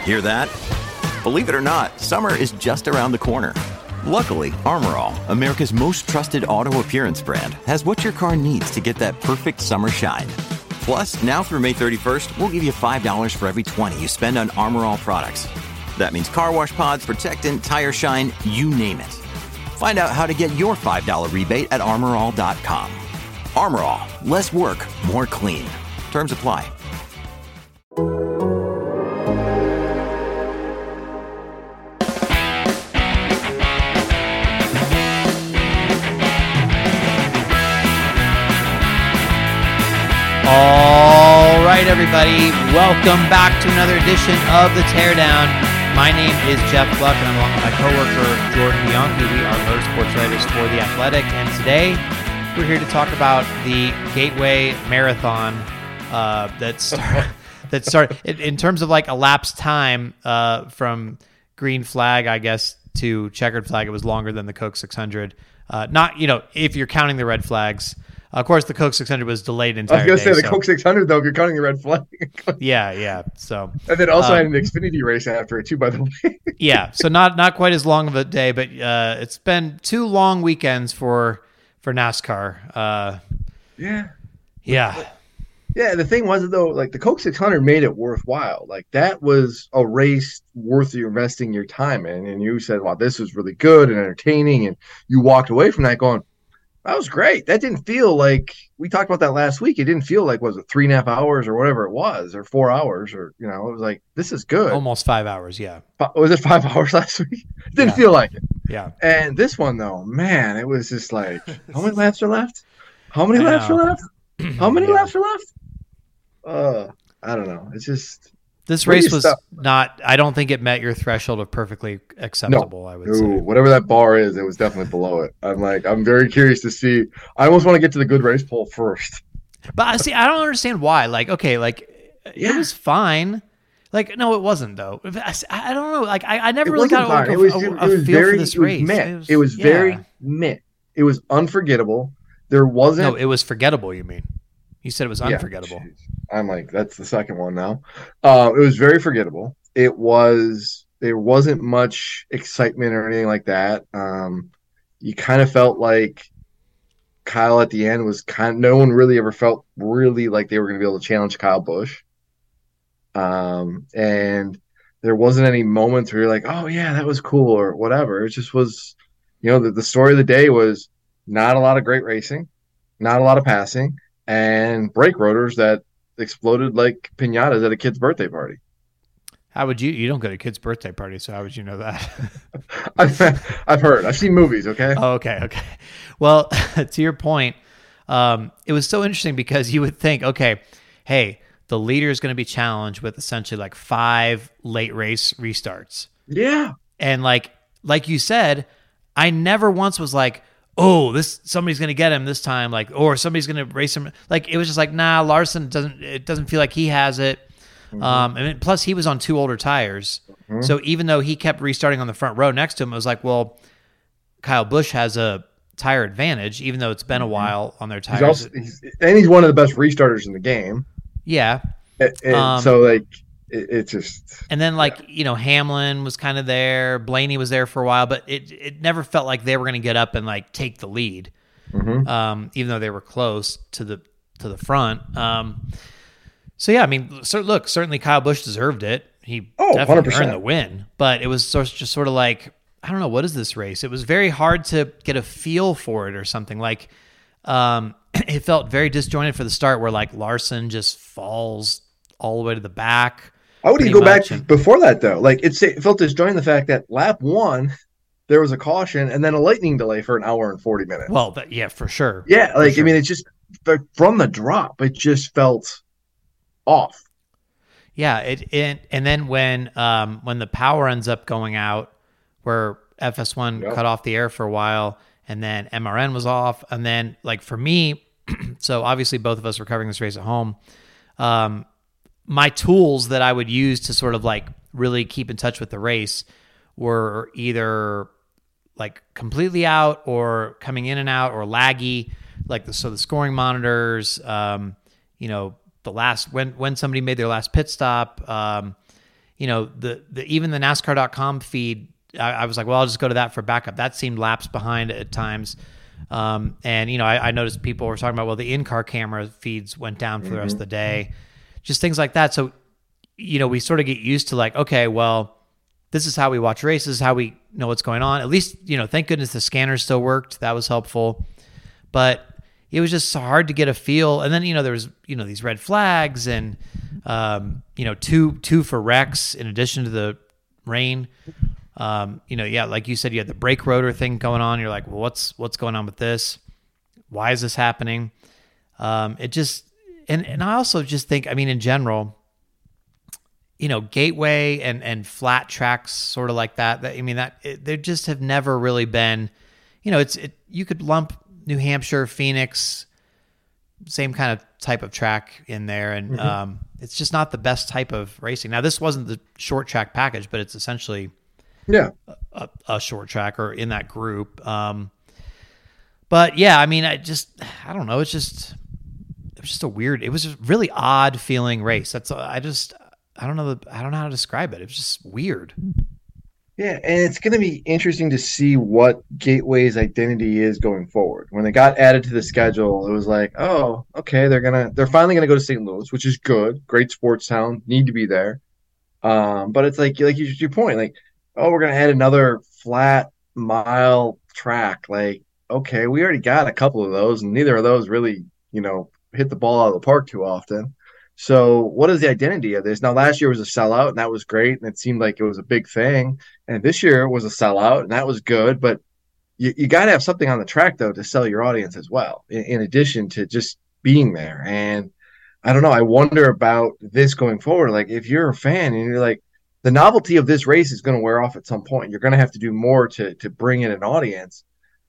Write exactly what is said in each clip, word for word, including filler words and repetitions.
Hear that? Believe it or not, summer is just around the corner. Luckily, Armor All, America's most trusted auto appearance brand, has what your car needs to get that perfect summer shine. Plus, now through May thirty-first, we'll give you five dollars for every twenty you spend on Armor All products. That means car wash pods, protectant, tire shine, you name it. Find out how to get your five dollars rebate at armor all dot com. Armor All, less work, more clean. Terms apply. All right, everybody, welcome back to another edition of The Teardown. My name is Jeff Buck, and I'm along with my coworker, Jordan Bianchi. We are motorsports writers for The Athletic, and today we're here to talk about the Gateway Marathon uh, that start, that started, in, in terms of like elapsed time uh, from green flag, I guess, to checkered flag. It was longer than the Coke six hundred. Uh, not, you know, if you're counting the red flags. Of course, the Coke six hundred was delayed entirely. I was going to say, the so. Coke six hundred, though, if you're counting the red flag. yeah, yeah. So, and then also um, had an Xfinity race after it, too, by the way. yeah, so not not quite as long of a day, but uh, it's been two long weekends for for NASCAR. Uh, yeah. Yeah. Yeah, the thing was, though, like, the Coke six hundred made it worthwhile. Like, that was a race worth you investing your time in, and you said, wow, this was really good and entertaining, and you walked away from that going, that was great. That didn't feel like, we talked about that last week. It didn't feel like, was it three and a half hours or whatever it was, or four hours, or, you know, it was like, this is good. Almost five hours, yeah. Was it five hours last week? It didn't yeah. feel like it. Yeah. And this one, though, man, it was just like, how many laps are left? How many I laps know. are left? How many yeah. laps are left? Uh, I don't know. It's just. This race was stuff? not, I don't think it met your threshold of perfectly acceptable, no. I would Ooh, say. Whatever that bar is, it was definitely below it. I'm like, I'm very curious to see. I almost want to get to the good race poll first. But I see, I don't understand why. Like, okay, like, yeah. it was fine. Like, no, it wasn't, though. I, I don't know. Like, I, I never it really got like, a, it was, a, it a was feel very, for this it was race. Meh. It was, it was yeah. very meh. It was unforgettable. There wasn't. No, it was forgettable, you mean. You said it was yeah, unforgettable. Geez. I'm like, that's the second one now. Uh, it was very forgettable. It was, there wasn't much excitement or anything like that. Um, you kind of felt like Kyle at the end was kind of, no one really ever felt really like they were going to be able to challenge Kyle Busch. Um, and there wasn't any moments where you're like, oh yeah, that was cool or whatever. It just was, you know, the, the story of the day was not a lot of great racing, not a lot of passing, and brake rotors that exploded like piñatas at a kid's birthday party. How would you? You don't go to kids' birthday parties, so how would you know that? I've, I've heard. I've seen movies, okay? Oh, okay, okay. Well, to your point, um, it was so interesting because you would think, okay, hey, the leader is going to be challenged with essentially like five late race restarts. Yeah. And like like you said, I never once was like, oh, this somebody's going to get him this time, like, or somebody's going to race him. Like, it was just like, nah, Larson doesn't, it doesn't feel like he has it. Mm-hmm. Um, and plus he was on two older tires. Mm-hmm. So even though he kept restarting on the front row next to him, it was like, well, Kyle Busch has a tire advantage, even though it's been a while on their tires. He's also, he's, and he's one of the best restarters in the game. Yeah. And, and um, so like, it, it just, and then like, yeah. you know, Hamlin was kind of there. Blaney was there for a while, but it, it never felt like they were going to get up and like take the lead. Mm-hmm. Um, even though they were close to the, to the front. Um, So, yeah, I mean, so look, certainly Kyle Busch deserved it. He oh, definitely one hundred percent. earned the win. But it was sort of just sort of like, I don't know, what is this race? It was very hard to get a feel for it or something. Like, um, it felt very disjointed for the start where, like, Larson just falls all the way to the back. I would even go back and, before that, though. Like, it's, it felt disjointed the fact that lap one, there was a caution and then a lightning delay for an hour and forty minutes. Well, that, yeah, for sure. Yeah, like, sure. I mean, it's just, from the drop, it just felt off. Yeah, it, it and then when um when the power ends up going out, where F S one yep. cut off the air for a while, and then M R N was off, and then like for me, so obviously both of us were covering this race at home. Um, my tools that I would use to sort of like really keep in touch with the race were either like completely out or coming in and out or laggy, like the so the scoring monitors, um, you know. The last when when somebody made their last pit stop, um, you know, the, the even the NASCAR dot com feed, I, I was like, well, I'll just go to that for backup. That seemed laps behind at times. Um, and, you know, I, I noticed people were talking about, well, the in-car camera feeds went down for mm-hmm. the rest of the day, just things like that. So, you know, we sort of get used to like, okay, well, this is how we watch races, how we know what's going on. At least, you know, thank goodness the scanners still worked. That was helpful. But it was just so hard to get a feel. And then, you know, there was, you know, these red flags and, um, you know, two, two for wrecks in addition to the rain. Um, you know, yeah, like you said, you had the brake rotor thing going on. You're like, well, what's, what's going on with this? Why is this happening? Um, it just, and, and I also just think, I mean, in general, you know, Gateway and, and flat tracks sort of like that, that I mean, that it, they just have never really been, you know, it's, it, you could lump New Hampshire, Phoenix, same kind of type of track in there. And, mm-hmm. um, it's just not the best type of racing. Now, this wasn't the short track package, but it's essentially yeah, a, a short track or in that group. Um, but yeah, I mean, I just, I don't know. It's just, it was just a weird, it was a really odd feeling race. That's, I just, I don't know. I don't know how to describe it. It was just weird. Yeah, and it's going to be interesting to see what Gateway's identity is going forward. When they got added to the schedule, it was like, oh, okay, they're gonna, they're finally gonna go to Saint Louis, which is good. Great sports town, need to be there. Um, but it's like, like you, your point, like, oh, we're gonna add another flat mile track. Like, okay, we already got a couple of those, and neither of those really, you know, hit the ball out of the park too often. So what is the identity of this? Now, last year was a sellout, and that was great, and it seemed like it was a big thing. And this year was a sellout, and that was good. But you, you got to have something on the track, though, to sell your audience as well, in, in addition to just being there. And I don't know. I wonder about this going forward. Like, if you're a fan and you're like, the novelty of this race is going to wear off at some point. You're going to have to do more to to bring in an audience.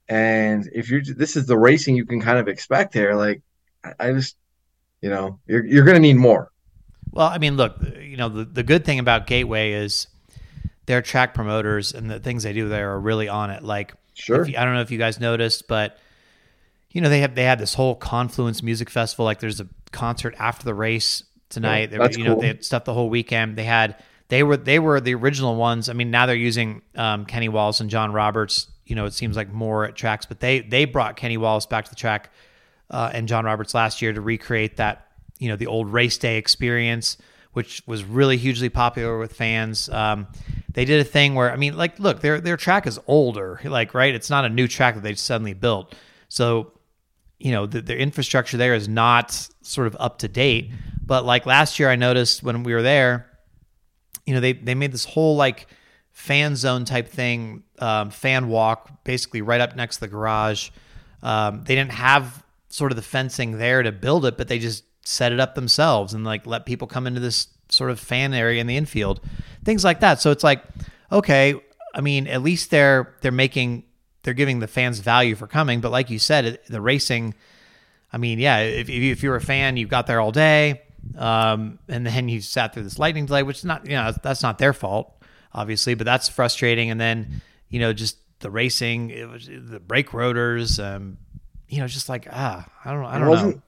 And if you're this is the racing you can kind of expect there, like, I, I just – you know, you're you're going to need more. Well, I mean, look, you know, the, the good thing about Gateway is their track promoters and the things they do there are really on it. Like, sure. If you, I don't know if you guys noticed, but you know, they have they had this whole Confluence Music Festival. Like, there's a concert after the race tonight. Yeah, that's you know, cool. They had stuff the whole weekend. They had they were they were the original ones. I mean, now they're using um, Kenny Wallace and John Roberts. You know, it seems like more at tracks, but they they brought Kenny Wallace back to the track. Uh, and John Roberts last year to recreate that, you know, the old race day experience, which was really hugely popular with fans. Um, they did a thing where, I mean, like, look, their their track is older, like, right? It's not a new track that they suddenly built. So, you know, the, their infrastructure there is not sort of up to date. But like last year, I noticed when we were there, you know, they they made this whole like fan zone type thing, um, fan walk, basically right up next to the garage. Um, they didn't have sort of the fencing there to build it, but they just set it up themselves and like let people come into this sort of fan area in the infield, things like that. So it's like, okay, I mean, at least they're they're making they're giving the fans value for coming. But like you said, it, the racing, I mean, yeah, if if you're a fan, you got there all day, um, and then you sat through this lightning delay, which is not, you know, that's not their fault, obviously, but that's frustrating. And then, you know, just the racing, it was the brake rotors. Um, You know, just like, ah, I don't know. I don't know.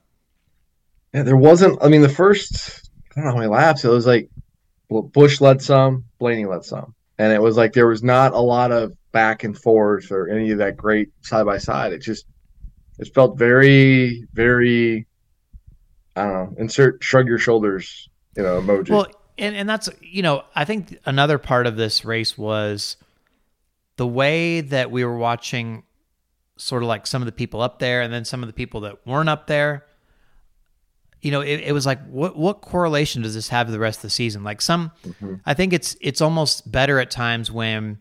Yeah, there wasn't, I mean, the first, I don't know how many laps, it was like Busch led some, Blaney led some. And it was like there was not a lot of back and forth or any of that great side by side. It just, it felt very, very, I don't know, insert shrug your shoulders, you know, emoji. Well, and, and that's, you know, I think another part of this race was the way that we were watching sort of like some of the people up there and then some of the people that weren't up there. You know, it, it was like, what what correlation does this have to the rest of the season? Like some, mm-hmm. I think it's it's almost better at times when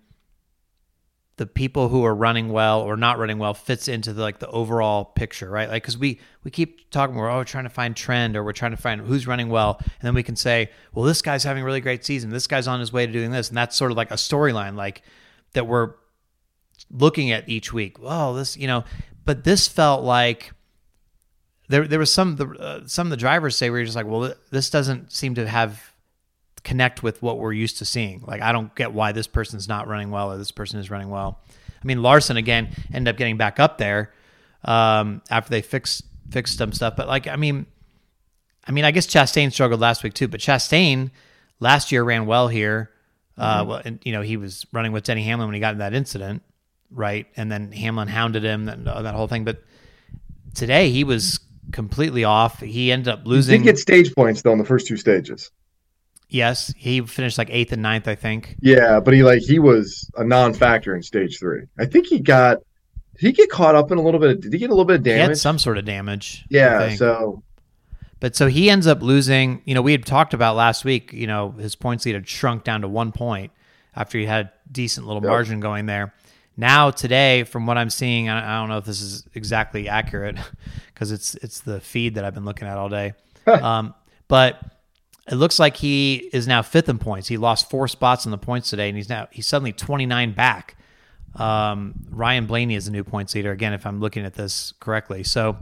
the people who are running well or not running well fits into the, like the overall picture, right? Like, because we, we keep talking, we're, oh, we're trying to find trend or we're trying to find who's running well. And then we can say, well, this guy's having a really great season. This guy's on his way to doing this. And that's sort of like a storyline, like that we're looking at each week. Oh, this, you know, but this felt like there there was some, the, uh, some of the drivers say, we're just like, well, this doesn't seem to have connect with what we're used to seeing. Like, I don't get why this person's not running well or this person is running well. I mean, Larson, again, ended up getting back up there um, after they fixed fixed some stuff. But, like, I mean, I mean, I guess Chastain struggled last week too. But Chastain last year ran well here. Uh, Mhm. well, and you know, he was running with Denny Hamlin when he got in that incident, right? And then Hamlin hounded him, that, that whole thing. But today he was completely off. He ended up He losing. did get stage points though in the first two stages. Yes, he finished like eighth and ninth, I think. Yeah, but he like he was a non-factor in stage three. I think he got did he get caught up in a little bit of, did he get a little bit of He damage? had some sort of damage. I Yeah, think. so But so he ends up losing. You know, we had talked about last week, you know, his points lead had shrunk down to one point after he had a decent little Yep. margin going there. Now today, from what I'm seeing, I I don't know if this is exactly accurate because it's it's the feed that I've been looking at all day. um, but it looks like he is now fifth in points. He lost four spots in the points today, and he's now he's suddenly twenty-nine back. Um, Ryan Blaney is the new points leader again, if I'm looking at this correctly. So,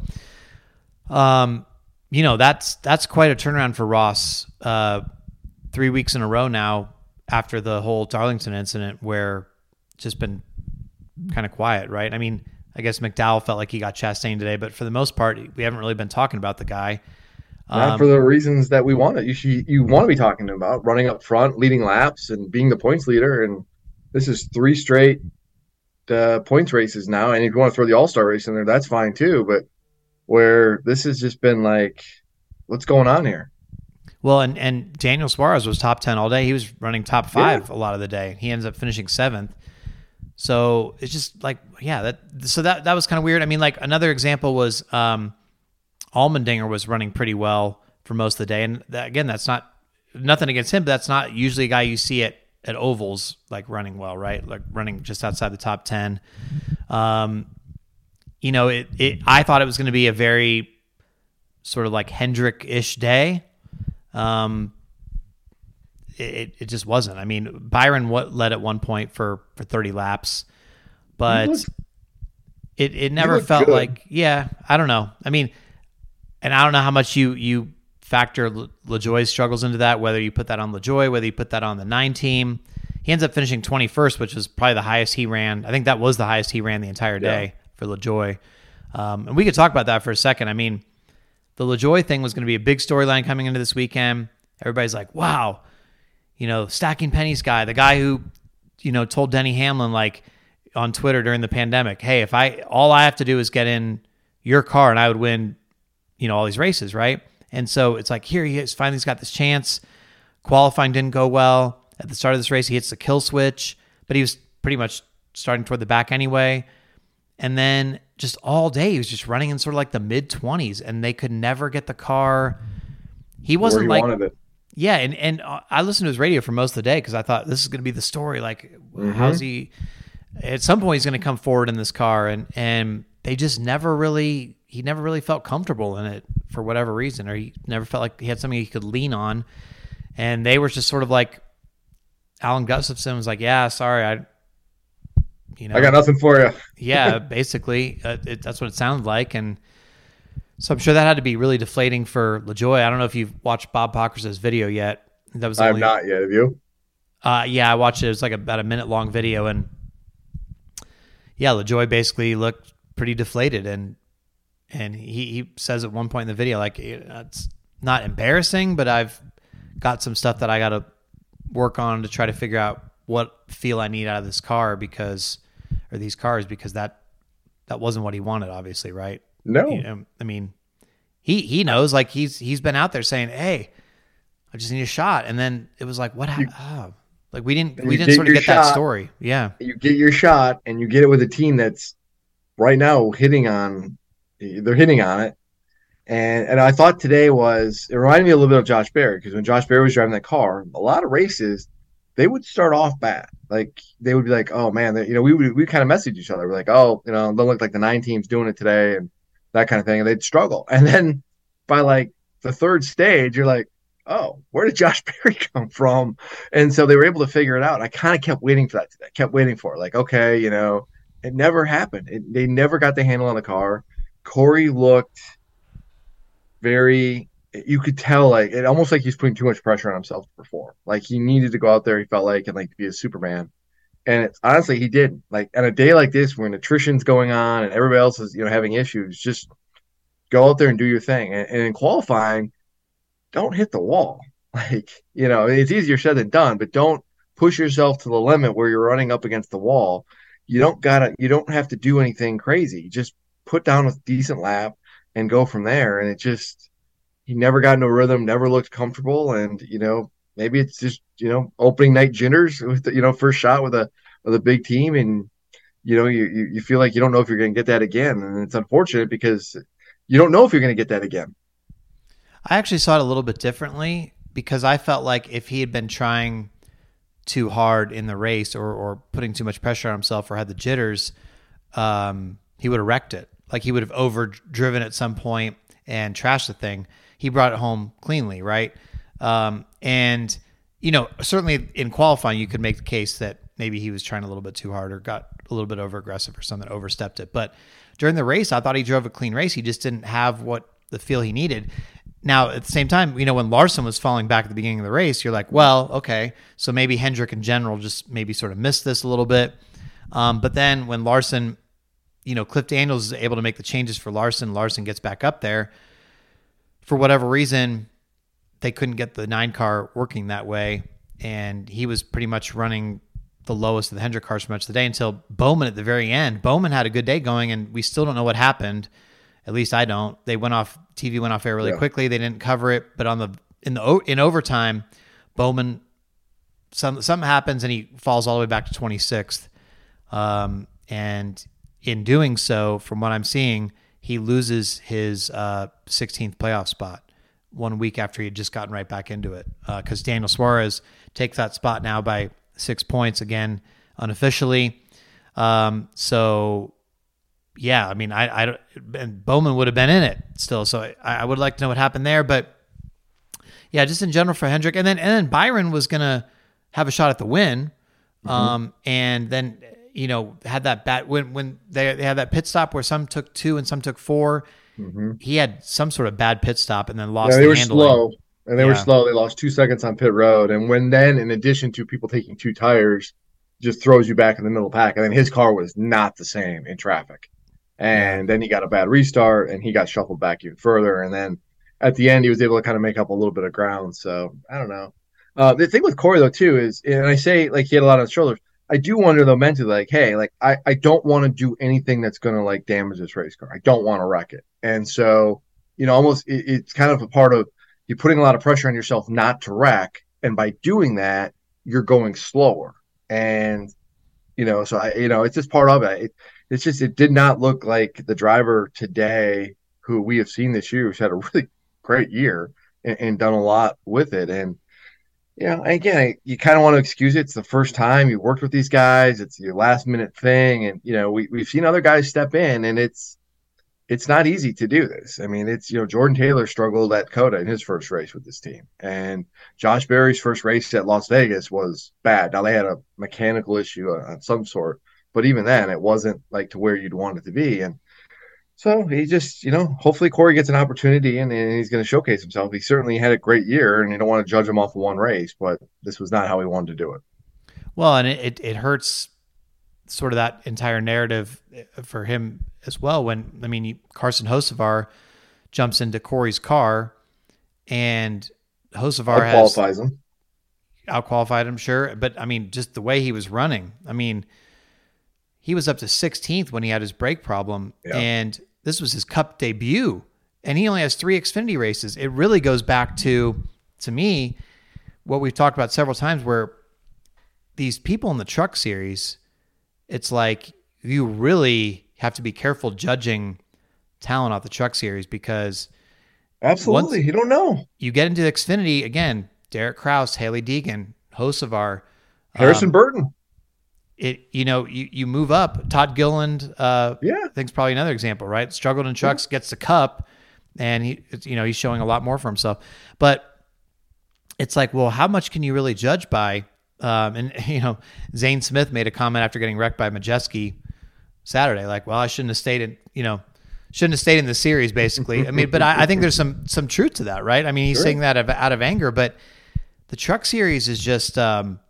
um, you know, that's that's quite a turnaround for Ross. Uh, three weeks in a row now after the whole Darlington incident, where it's just been kind of quiet, right? I mean, I guess McDowell felt like he got Chastain today, but for the most part, we haven't really been talking about the guy. not Um, for the reasons that we want it. You should, you want to be talking about running up front, leading laps, and being the points leader. And this is three straight uh, points races now. And if you want to throw the All Star race in there, that's fine too. But where this has just been like, what's going on here? Well, and, and Daniel Suarez was top ten all day. He was running top five Yeah. a lot of the day. He ends up finishing seventh. So it's just like, yeah, that so that that was kind of weird. I mean, like another example was um, Allmendinger was running pretty well for most of the day. And that, again, that's not nothing against him, but that's not usually a guy you see at, at ovals like running well, right? Like running just outside the top ten. Um, you know, it, it I thought it was going to be a very sort of like Hendrick-ish day. Um, it it just wasn't. I mean, Byron what led at one point for, for thirty laps, but looked- it it never looked felt good. like, yeah, I don't know. I mean, and I don't know how much you you factor Le- LaJoie's struggles into that, whether you put that on LaJoie, whether you put that on the nine team. He ends up finishing twenty-first, which was probably the highest he ran. I think that was the highest he ran the entire day Yeah. for LaJoie. Um, and we could talk about that for a second. I mean, the LaJoie thing was going to be a big storyline coming into this weekend. Everybody's like, wow, you know, stacking pennies guy, the guy who, you know, told Denny Hamlin, like on Twitter during the pandemic, hey, if I, all I have to do is get in your car and I would win, you know, all these races. Right. And so it's like, here he is, finally he's got this chance. Qualifying didn't go well. At the start of this race, he hits the kill switch, but he was pretty much starting toward the back anyway. And then just all day, he was just running in sort of like the mid twenties, and they could never get the car. He wasn't Where he like, wanted it. yeah. And, and I listened to his radio for most of the day because I thought this is going to be the story. Like, Mhm. how's he, at some point, he's going to come forward in this car. And, and they just never really, he never really felt comfortable in it for whatever reason, or he never felt like he had something he could lean on. And they were just sort of like, Alan Gustafson was like, yeah, sorry, I, you know, I got nothing for you. yeah, basically, uh, it, that's what it sounded like, and so I'm sure that had to be really deflating for LaJoie. I don't know if you've watched Bob Pockrass's video yet. That was the I have only, not yet. Have you? Uh, yeah, I watched it. It was like about a minute long video, and yeah, LaJoie basically looked pretty deflated, and and he, he says at one point in the video, like, it's not embarrassing, but I've got some stuff that I got to work on to try to figure out what feel I need out of this car because, or these cars, because that that wasn't what he wanted, obviously, right? No. You know, I mean, he he knows, like he's he's been out there saying, "Hey, I just need a shot," and then it was like, "What? You- oh, like we didn't You we didn't get sort of your get that shot. story." Yeah, You get your shot, and you get it with a team that's right now hitting on. They're hitting on it, and and I thought today was it reminded me a little bit of Josh Berry because when Josh Berry was driving that car, a lot of races they would start off bad. Like they would be like, "Oh man," they, you know, we would we kind of message each other. We're like, "Oh, you know, don't look like the nine team's doing it today," and that kind of thing, and they'd struggle. And then by like the third stage, you're like, "Oh, where did Josh Berry come from?" And so they were able to figure it out. I kind of kept waiting for that today. Kept waiting for it. Like, okay, you know, it never happened. It, they never got the handle on the car. Corey looked very. You could tell, like it almost like he's putting too much pressure on himself to perform. Like he needed to go out there. He felt like and like to be a Superman. And it's honestly he did. Like on a day like this when attrition's going on and everybody else is you know having issues, just go out there and do your thing. And, and in qualifying, don't hit the wall. Like, you know, it's easier said than done, but don't push yourself to the limit where you're running up against the wall. You don't gotta, you don't have to do anything crazy. Just put down a decent lap and go from there. And it just, he never got into a rhythm, never looked comfortable. And, you know, maybe it's just, you know, opening night jitters with the, you know, first shot with a, with a big team. And, you know, you, you, you feel like you don't know if you're going to get that again. And it's unfortunate because you don't know if you're going to get that again. I actually saw it a little bit differently because I felt like if he had been trying too hard in the race or, or putting too much pressure on himself or had the jitters, um, he would have wrecked it. Like he would have overdriven at some point and trashed the thing. He brought it home cleanly, right? Um, and, you know, certainly in qualifying, you could make the case that maybe he was trying a little bit too hard or got a little bit over aggressive or something, overstepped it. But during the race, I thought he drove a clean race. He just didn't have what the feel he needed. Now, at the same time, you know, when Larson was falling back at the beginning of the race, you're like, well, okay, so maybe Hendrick in general just maybe sort of missed this a little bit. Um, but then when Larson, you know, Cliff Daniels is able to make the changes for Larson, Larson gets back up there. For whatever reason, they couldn't get the nine car working that way, and he was pretty much running the lowest of the Hendrick cars for much of the day until Bowman at the very end. Bowman had a good day going, and we still don't know what happened. At least I don't. They went off, T V went off air really yeah. quickly. They didn't cover it, but on the in the in overtime, Bowman some something happens and he falls all the way back to twenty-sixth. Um, and in doing so, from what I'm seeing, he loses his uh, sixteenth playoff spot one week after he had just gotten right back into it. Because uh, Daniel Suarez takes that spot now by six points again, unofficially. Um, so. Yeah, I mean, I, I don't, and Bowman would have been in it still, so I, I would like to know what happened there. But yeah, just in general for Hendrick, and then and then Byron was gonna have a shot at the win, mm-hmm. um, and then you know had that bat when when they they had that pit stop where some took two and some took four. Mm-hmm. He had some sort of bad pit stop and then lost. Yeah, they the were handling. slow, and they yeah. were slow. They lost two seconds on pit road, and when then, in addition to people taking two tires, just throws you back in the middle of the pack, and then his car was not the same in traffic. And then he got a bad restart and he got shuffled back even further. And then at the end, he was able to kind of make up a little bit of ground. So I don't know. Uh, the thing with Corey, though, too, is, and I say like he had a lot on his shoulders. I do wonder, though, mentally, like, hey, like I, I don't want to do anything that's going to like damage this race car. I don't want to wreck it. And so, you know, almost it, it's kind of a part of you putting a lot of pressure on yourself not to wreck. And by doing that, you're going slower. And, you know, so I, you know, it's just part of it. it It's just, it did not look like the driver today who we have seen this year, who's had a really great year and, and done a lot with it. And, you know, again, you kind of want to excuse it. It's the first time you worked with these guys. It's your last minute thing. And, you know, we, we've seen other guys step in and it's, it's not easy to do this. I mean, it's, you know, Jordan Taylor struggled at COTA in his first race with this team. And Josh Berry's first race at Las Vegas was bad. Now they had a mechanical issue of some sort. But even then, it wasn't like to where you'd want it to be. And so he just, you know, hopefully Corey gets an opportunity and, and he's going to showcase himself. He certainly had a great year and you don't want to judge him off of one race, but this was not how he wanted to do it. Well, and it, it, it hurts sort of that entire narrative for him as well. When, I mean, Carson Hocevar jumps into Corey's car and Hocevar has qualifies him. Out-qualified him, sure. But, I mean, just the way he was running, I mean, he was up to sixteenth when he had his brake problem, yeah. and this was his Cup debut, and he only has three Xfinity races. It really goes back to, to me, what we've talked about several times, where these people in the Truck Series, it's like you really have to be careful judging talent off the Truck Series because absolutely, you don't know. You get into Xfinity again, Derek Kraus, Haley Deegan, Hocevar, Harrison um, Burton. It, you know, you, you move up. Todd Gilliland, uh, yeah, I think is probably another example, right? Struggled in trucks, yeah. gets the Cup, and he, you know, he's showing a lot more for himself. But it's like, well, how much can you really judge by? Um, and you know, Zane Smith made a comment after getting wrecked by Majeski Saturday, like, well, I shouldn't have stayed in, you know, shouldn't have stayed in the series, basically. I mean, but I, I think there's some some truth to that, right? I mean, he's sure. saying that out of, out of anger, but the Truck Series is just. Um,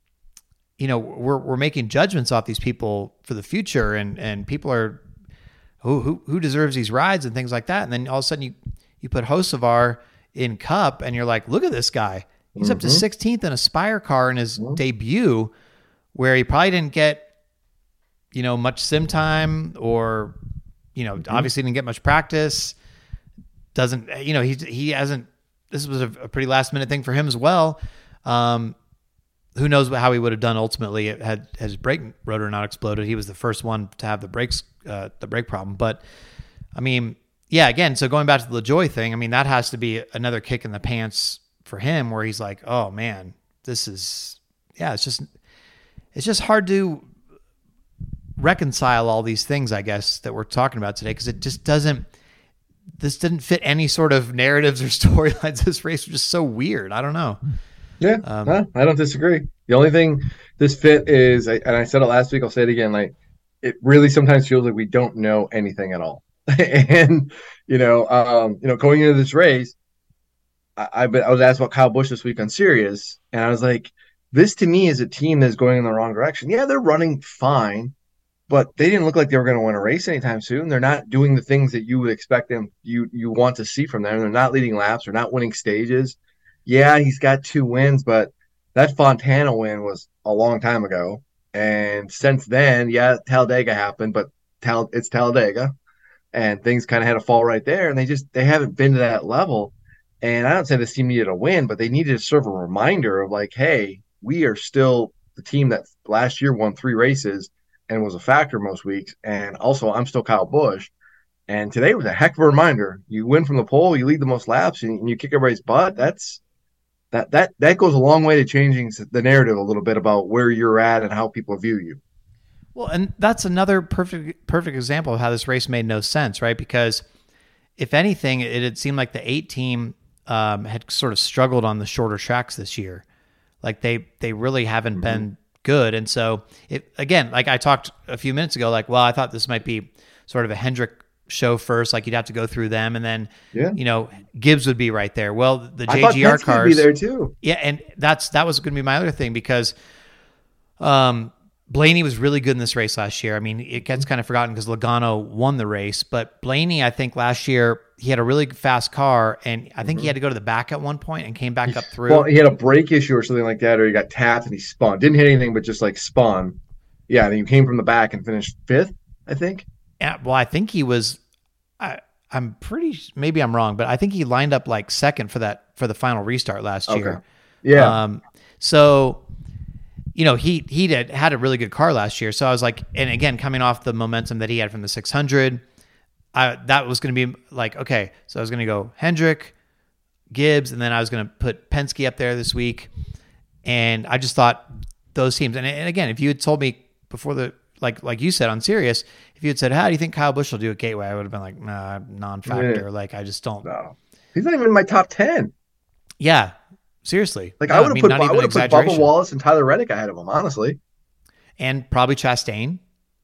You know, we're we're making judgments off these people for the future, and, and people are who, who who deserves these rides and things like that. And then all of a sudden you you put Hocevar in Cup, and you're like, look at this guy. He's mm-hmm. up to sixteenth in a Spire car in his mm-hmm. debut, where he probably didn't get, you know, much sim time, or, you know, mm-hmm. obviously didn't get much practice. Doesn't, you know, he he hasn't. This was a, a pretty last minute thing for him as well. Um, who knows how he would have done ultimately had, had his brake rotor not exploded. He was the first one to have the brakes, uh, the brake problem. But I mean, yeah, again, so going back to the LaJoie thing, I mean, that has to be another kick in the pants for him, where he's like, oh man, this is, yeah, it's just, it's just hard to reconcile all these things, I guess, that we're talking about today. Cause it just doesn't, this didn't fit any sort of narratives or storylines. This race was just so weird. I don't know. Yeah, um, no, I don't disagree. The only thing this fit is, and I said it last week, I'll say it again, like, it really sometimes feels like we don't know anything at all. And, you know, um, you know, going into this race, I, I, I was asked about Kyle Busch this week on Sirius, and I was like, this to me is a team that's going in the wrong direction. Yeah, they're running fine, but they didn't look like they were going to win a race anytime soon. They're not doing the things that you would expect them, you you want to see from them. They're not leading laps. They're not winning stages. Yeah, he's got two wins, but that Fontana win was a long time ago. And since then, yeah, Talladega happened, but Tal- it's Talladega. And things kind of had to fall right there. And they just they haven't been to that level. And I don't say this team needed a win, but they needed to serve a reminder of like, hey, we are still the team that last year won three races and was a factor most weeks. And also, I'm still Kyle Busch. And today was a heck of a reminder. You win from the pole, you lead the most laps, and you kick everybody's butt. That's That that that goes a long way to changing the narrative a little bit about where you're at and how people view you. Well, and that's another perfect perfect example of how this race made no sense, right? Because if anything, it had seemed like the eight team um, had sort of struggled on the shorter tracks this year. Like they they really haven't mm-hmm. been good, and so it again, like I talked a few minutes ago, like well, I thought this might be sort of a Hendrick show first, like you'd have to go through them, and then yeah. you know Gibbs would be right there. Well, the J G R cars would be there too. Yeah, and that's that was going to be my other thing because um, Blaney was really good in this race last year. I mean, it gets kind of forgotten because Logano won the race, but Blaney, I think last year he had a really fast car, and I think mm-hmm. he had to go to the back at one point and came back up through. Well, he had a brake issue or something like that, or he got tapped and he spun. Didn't hit anything, but just like spun. Yeah, and he came from the back and finished fifth, I think. Yeah, well, I think he was. I, I'm pretty. Maybe I'm wrong, but I think he lined up like second for that for the final restart last okay. year. Yeah. Um. So, you know, he he did, had a really good car last year. So I was like, and again, coming off the momentum that he had from the six hundred, I that was going to be like okay. So I was going to go Hendrick, Gibbs, and then I was going to put Penske up there this week, and I just thought those teams. And, and again, if you had told me before the like like you said on Sirius, if you had said, how do you think Kyle Busch will do at Gateway? I would have been like, nah, non-factor. Yeah. Like, I just don't. No. He's not even in my top ten. Yeah, seriously. Like, no, I would have I mean, put, not I even would have put Bubba Wallace and Tyler Reddick ahead of him, honestly. And probably Chastain.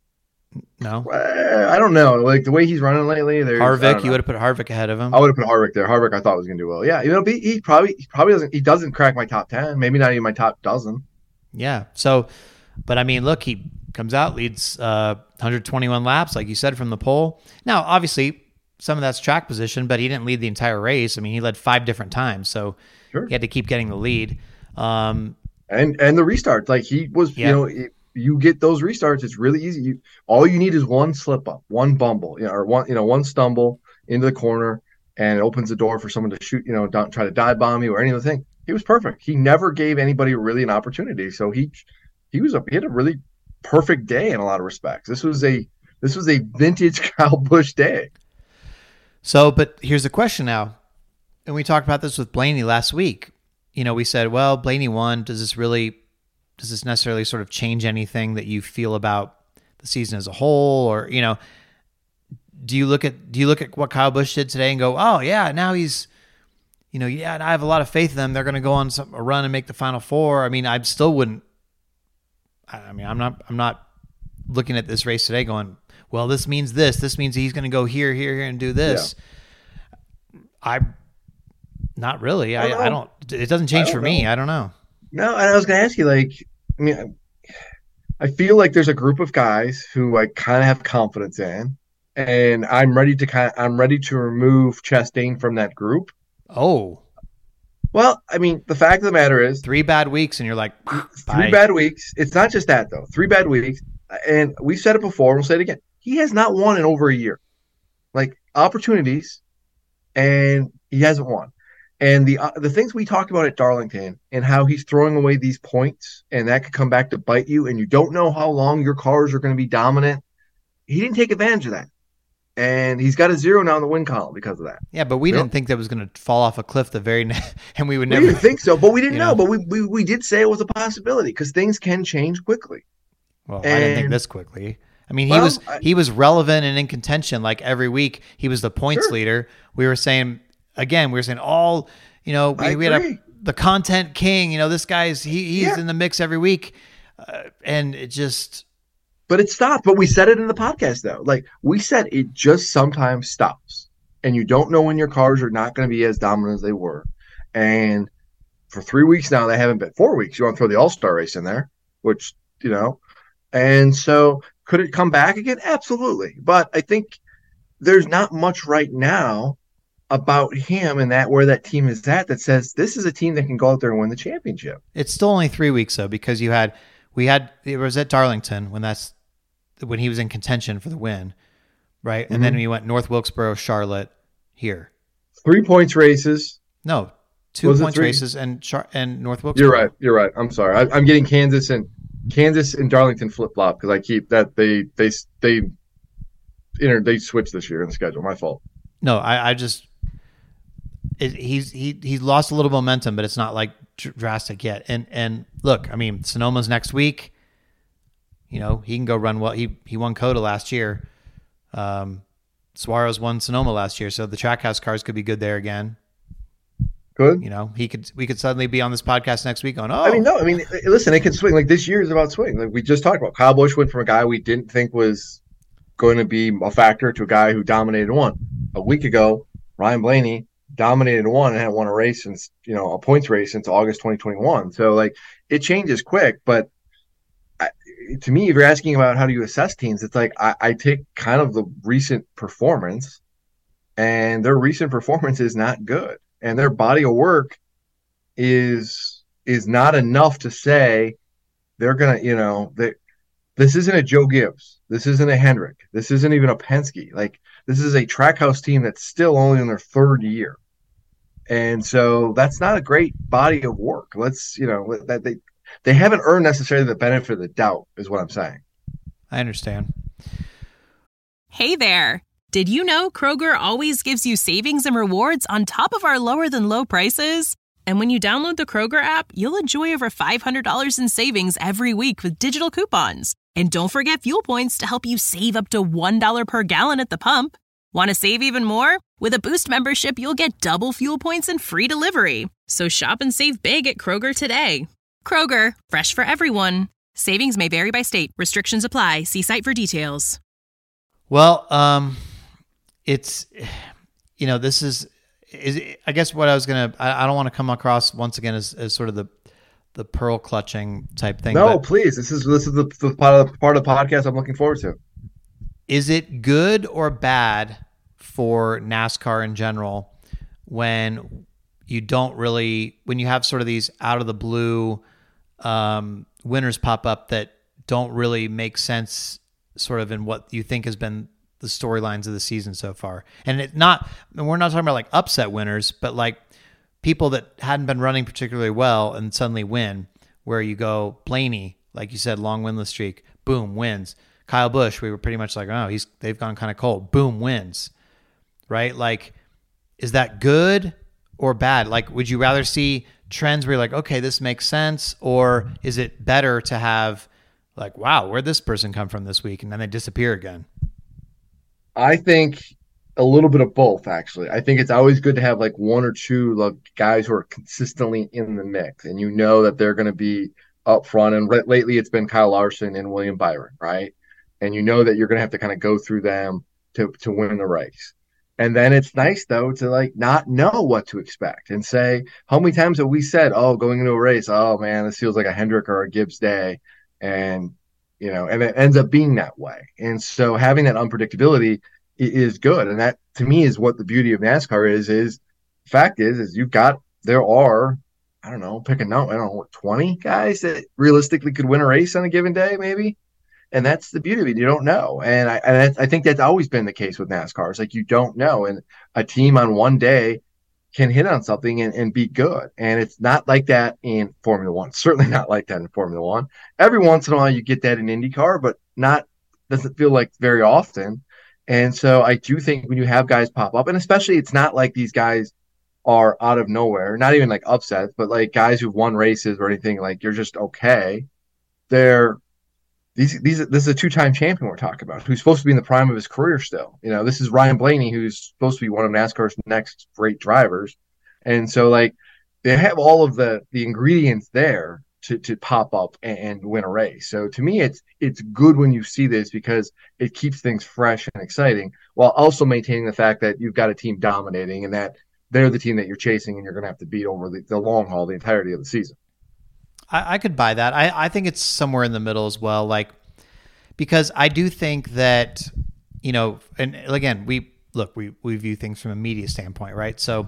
No? Uh, I don't know. Like, the way he's running lately. Harvick, you would have put Harvick ahead of him. I would have put Harvick there. Harvick, I thought was going to do well. Yeah, you know, he probably he probably doesn't he doesn't crack my top ten. Maybe not even my top dozen. Yeah. So, but I mean, look, he comes out, leads uh, one hundred twenty-one laps, like you said, from the pole. Now, obviously, some of that's track position, but he didn't lead the entire race. I mean, he led five different times, so sure. he had to keep getting the lead. Um, and and the restarts, like he was, yeah. you know, it, you get those restarts. It's really easy. You all you need is one slip up, one bumble, you know, or one you know one stumble into the corner, and it opens the door for someone to shoot. You know, don't try to dive bomb you or any other thing. He was perfect. He never gave anybody really an opportunity. So he he was a he had a really perfect day in a lot of respects. This was a this was a vintage Kyle Busch day. So, but here's the question now, and we talked about this with Blaney last week. You know, we said, well, Blaney won. Does this really, does this necessarily sort of change anything that you feel about the season as a whole? Or, you know, do you look at, do you look at what Kyle Busch did today and go, oh yeah, now he's, you know, yeah, I have a lot of faith in them. They're going to go on some, a run and make the Final Four. I mean, I still wouldn't, I mean, I'm not, I'm not looking at this race today going, well, this means this, this means he's going to go here, here, here and do this. Yeah. I, not really. I, I, I don't, it doesn't change for know. me. I don't know. No, and I was going to ask you, like, I mean, I feel like there's a group of guys who I kind of have confidence in, and I'm ready to kind of, I'm ready to remove Chastain from that group. Oh, Well, I mean, the fact of the matter is, Three bad weeks, and you're like, three bad weeks. It's not just that though. Three bad weeks, and we said it before. We'll say it again. He has not won in over a year. Like opportunities, and he hasn't won. And the uh, the things we talked about at Darlington and how he's throwing away these points, and that could come back to bite you, and you don't know how long your cars are going to be dominant. He didn't take advantage of that. And he's got a zero now in the win column because of that. Yeah, but we you didn't know? think that was going to fall off a cliff the very next, and we would We never didn't think so, but we didn't you know. know? But we, we we did say it was a possibility because things can change quickly. Well, I didn't think And- this quickly. I mean, he Well, was I- he was relevant and in contention like every week. He was the points Sure. leader. We were saying again, we were saying all, you know, we, I we had a, agree. the content king. You know, this guy's he he's Yeah. in the mix every week, uh, and it just But it stopped. But we said it in the podcast, though. Like we said, it just sometimes stops, and you don't know when your cars are not going to be as dominant as they were. And for three weeks now, they haven't been. Four weeks. You want to throw the All Star race in there, which you know. And so, could it come back again? Absolutely. But I think there's not much right now about him and that where that team is at that says this is a team that can go out there and win the championship. it's still only three weeks though because you had we had it was at Darlington when that's when he was in contention for the win, right? And Mm-hmm. then we went North Wilkesboro, Charlotte, here. Three points races. No, two Was it points three? races and Char- and North Wilkesboro. You're right. You're right. I'm sorry. I, I'm getting Kansas and Kansas and Darlington flip flop because I keep that they they they inter they switched this year in the schedule. My fault. No, I, I just it, he's he he's lost a little momentum, but it's not like dr- drastic yet. And and look, I mean, Sonoma's next week. You know, he can go run well. He he won COTA last year. Um, Suarez won Sonoma last year, so the Trackhouse cars could be good there again. Good. You know, he could we could suddenly be on this podcast next week going, oh, I mean, no. I mean, listen, it can swing. Like this year is about swing. Like we just talked about. Kyle Busch went from a guy we didn't think was going to be a factor to a guy who dominated one. A week ago, Ryan Blaney dominated one and hadn't won a race since you know a points race since August twenty twenty-one. So like it changes quick, but. I, to me, if you're asking about how do you assess teams, it's like I, I take kind of the recent performance, and their recent performance is not good, and their body of work is is not enough to say they're gonna, you know, they, this isn't a Joe Gibbs, this isn't a Hendrick, this isn't even a Penske. Like this is a Trackhouse team that's still only in their third year, and so that's not a great body of work. Let's, you know, that they. They haven't earned necessarily the benefit of the doubt, is what I'm saying. I understand. Hey there. Did you know Kroger always gives you savings and rewards on top of our lower than low prices? And when you download the Kroger app, you'll enjoy over five hundred dollars in savings every week with digital coupons. And don't forget fuel points to help you save up to one dollar per gallon at the pump. Want to save even more? With a Boost membership, you'll get double fuel points and free delivery. So shop and save big at Kroger today. Kroger, fresh for everyone. Savings may vary by state. Restrictions apply. See site for details. Well, um, it's, you know, this is, is I guess what I was going to, I don't want to come across once again as, as sort of the, the pearl clutching type thing. No, but please. This is this is the, the part of part of the podcast I'm looking forward to. is it good or bad for NASCAR in general when you don't really, when you have sort of these out of the blue um, winners pop up that don't really make sense sort of in what you think has been the storylines of the season so far? And it not, and we're not talking about like upset winners, but like people that hadn't been running particularly well and suddenly win, where you go, Blaney, like you said, long winless streak, boom, wins. Kyle Busch, we were pretty much like, oh, he's they've gone kind of cold, boom, wins. Right? Like, is that good or bad? Like, would you rather see trends where you're like, okay, this makes sense? Or is it better to have like, wow, where'd this person come from this week? And then they disappear again. I think a little bit of both, actually. I think it's always good to have like one or two like guys who are consistently in the mix, and you know that they're going to be up front. And re- lately, it's been Kyle Larson and William Byron, right? And you know that you're going to have to kind of go through them to to win the race. And then it's nice though to like not know what to expect and say, how many times have we said, oh, going into a race, oh man, this feels like a Hendrick or a Gibbs day, and you know, and it ends up being that way. And so having that unpredictability is good, and that to me is what the beauty of NASCAR is. Is fact is, is you've got there are, I don't know, pick a number, I don't know, what, twenty guys that realistically could win a race on a given day, maybe. And that's the beauty of it. You don't know. And I, and I think that's always been the case with NASCAR. It's like you don't know. And a team on one day can hit on something and, and be good. And it's not like that in Formula One. Certainly not like that in Formula One. Every once in a while you get that in IndyCar, but not doesn't feel like very often. And so I do think when you have guys pop up, and especially it's not like these guys are out of nowhere, not even like upsets, but like guys who've won races or anything, like you're just okay. They're these these this is a two-time champion we're talking about, who's supposed to be in the prime of his career still. You know, this is Ryan Blaney, who's supposed to be one of NASCAR's next great drivers. And so like they have all of the the ingredients there to to pop up and, and win a race. So to me it's it's good when you see this because it keeps things fresh and exciting while also maintaining the fact that you've got a team dominating and that they're the team that you're chasing and you're going to have to beat over the, the long haul, the entirety of the season. I, I could buy that. I, I think it's somewhere in the middle as well. Like, because I do think that, you know, and again, we look, we, we view things from a media standpoint, right? So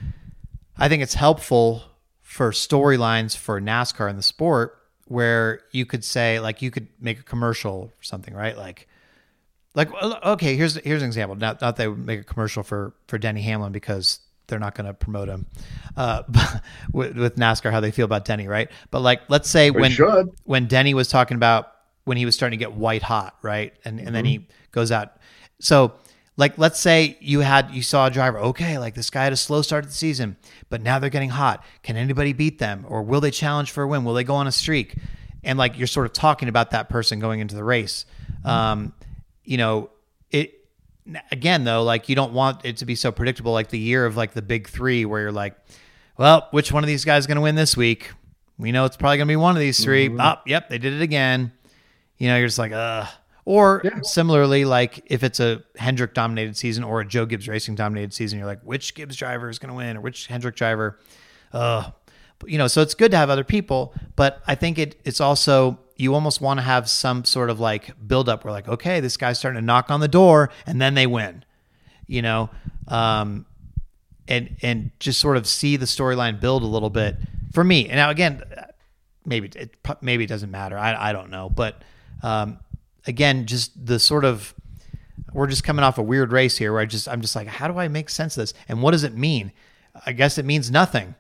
I think it's helpful for storylines for NASCAR in the sport where you could say, like, you could make a commercial or something, right? Like, like, okay, here's, here's an example. Not, not that they would make a commercial for, for Denny Hamlin because they're not going to promote him uh, with, with NASCAR, how they feel about Denny, right? But like, let's say We when should. when Denny was talking about when he was starting to get white hot, right? And and Mm-hmm. then he goes out. So like, let's say you had you saw a driver, okay, like this guy had a slow start to the season, but now they're getting hot. Can anybody beat them? Or will they challenge for a win? Will they go on a streak? And like, you're sort of talking about that person going into the race. Um, you know, it. Again, though, like you don't want it to be so predictable, like the year of like the big three where you're like, well, which one of these guys is going to win this week? We know it's probably going to be one of these three. Mm-hmm. Oh, yep, they did it again. You know, you're just like, ugh. Or Yeah. similarly, like if it's a Hendrick dominated season or a Joe Gibbs Racing dominated season, you're like, which Gibbs driver is going to win or which Hendrick driver? Uh, you know, so it's good to have other people, but I think it it's also, you almost want to have some sort of like build up where like, okay, this guy's starting to knock on the door and then they win, you know, um, and, and just sort of see the storyline build a little bit for me. And now again, maybe it, maybe it doesn't matter. I, I don't know. But, um, again, just the sort of, we're just coming off a weird race here where I just, I'm just like, how do I make sense of this? And what does it mean? I guess it means nothing.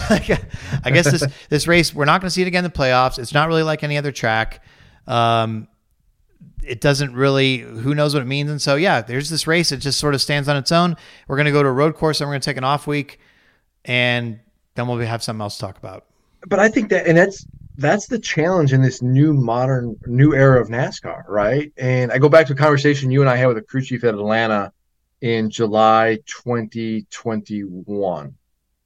I guess this this race, we're not going to see it again in the playoffs. It's not really like any other track. Um, it doesn't really, who knows what it means. And so, yeah, there's this race. It just sort of stands on its own. We're going to go to a road course and we're going to take an off week and then we'll have something else to talk about. But I think that, and that's that's the challenge in this new modern, new era of NASCAR, right? And I go back to a conversation you and I had with a crew chief at Atlanta in July twenty twenty-one.